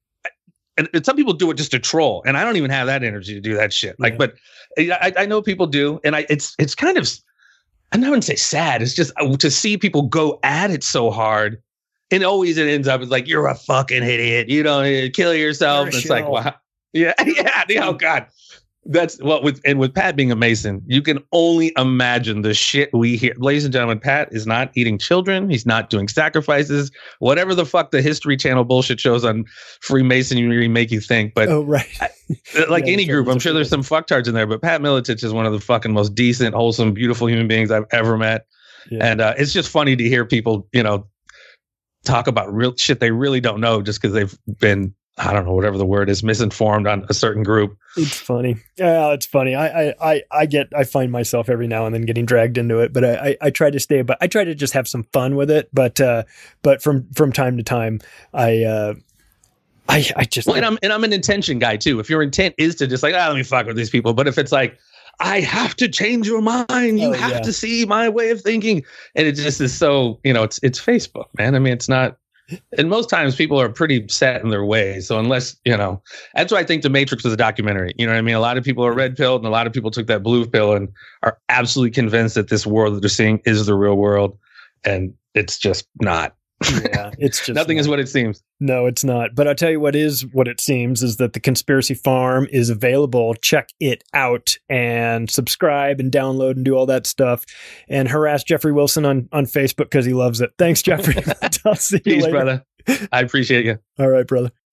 And, and some people do it just to troll, and I don't even have that energy to do that shit. Like, yeah. but I, I know people do, and I it's it's kind of, I wouldn't say sad. It's just uh, to see people go at it so hard, and always it ends up as like, you're a fucking idiot. You don't kill yourself. It's like, wow, yeah, yeah. Oh God, that's what with and with Pat being a Mason, you can only imagine the shit we hear. Ladies and gentlemen, Pat is not eating children. He's not doing sacrifices. Whatever the fuck the History Channel bullshit shows on Freemasonry make you think. But oh right, I, like yeah, any group, I'm sure there's some fucktards in there. But Pat Miletich is one of the fucking most decent, wholesome, beautiful human beings I've ever met. Yeah. And uh, it's just funny to hear people, you know, talk about real shit they really don't know just because they've been, I don't know, whatever the word is, misinformed on a certain group. It's funny. Yeah, it's funny. I, I, I get, I find myself every now and then getting dragged into it, but I, I, I try to stay, but I try to just have some fun with it. But, uh, but from, from time to time, I, uh, I, I just, well, and I'm, and I'm an intention guy too. If your intent is to just like, ah, let me fuck with these people. But if it's like, I have to change your mind, you oh, have yeah. to see my way of thinking. And it just is so, you know, it's, it's Facebook, man. I mean, it's not, and most times people are pretty set in their ways. So unless, you know, that's why I think The Matrix was a documentary. You know what I mean? A lot of people are red pilled and a lot of people took that blue pill and are absolutely convinced that this world that they're seeing is the real world. And it's just not. Yeah, it's just nothing not. is what it seems. No, it's not. But I'll tell you what is what it seems is that the Conspiracy Farm is available. Check it out and subscribe and download and do all that stuff and harass Jeffrey Wilson on, on Facebook because he loves it. Thanks, Jeffrey. I'll see you Peace, later. brother. I appreciate you. All right, brother.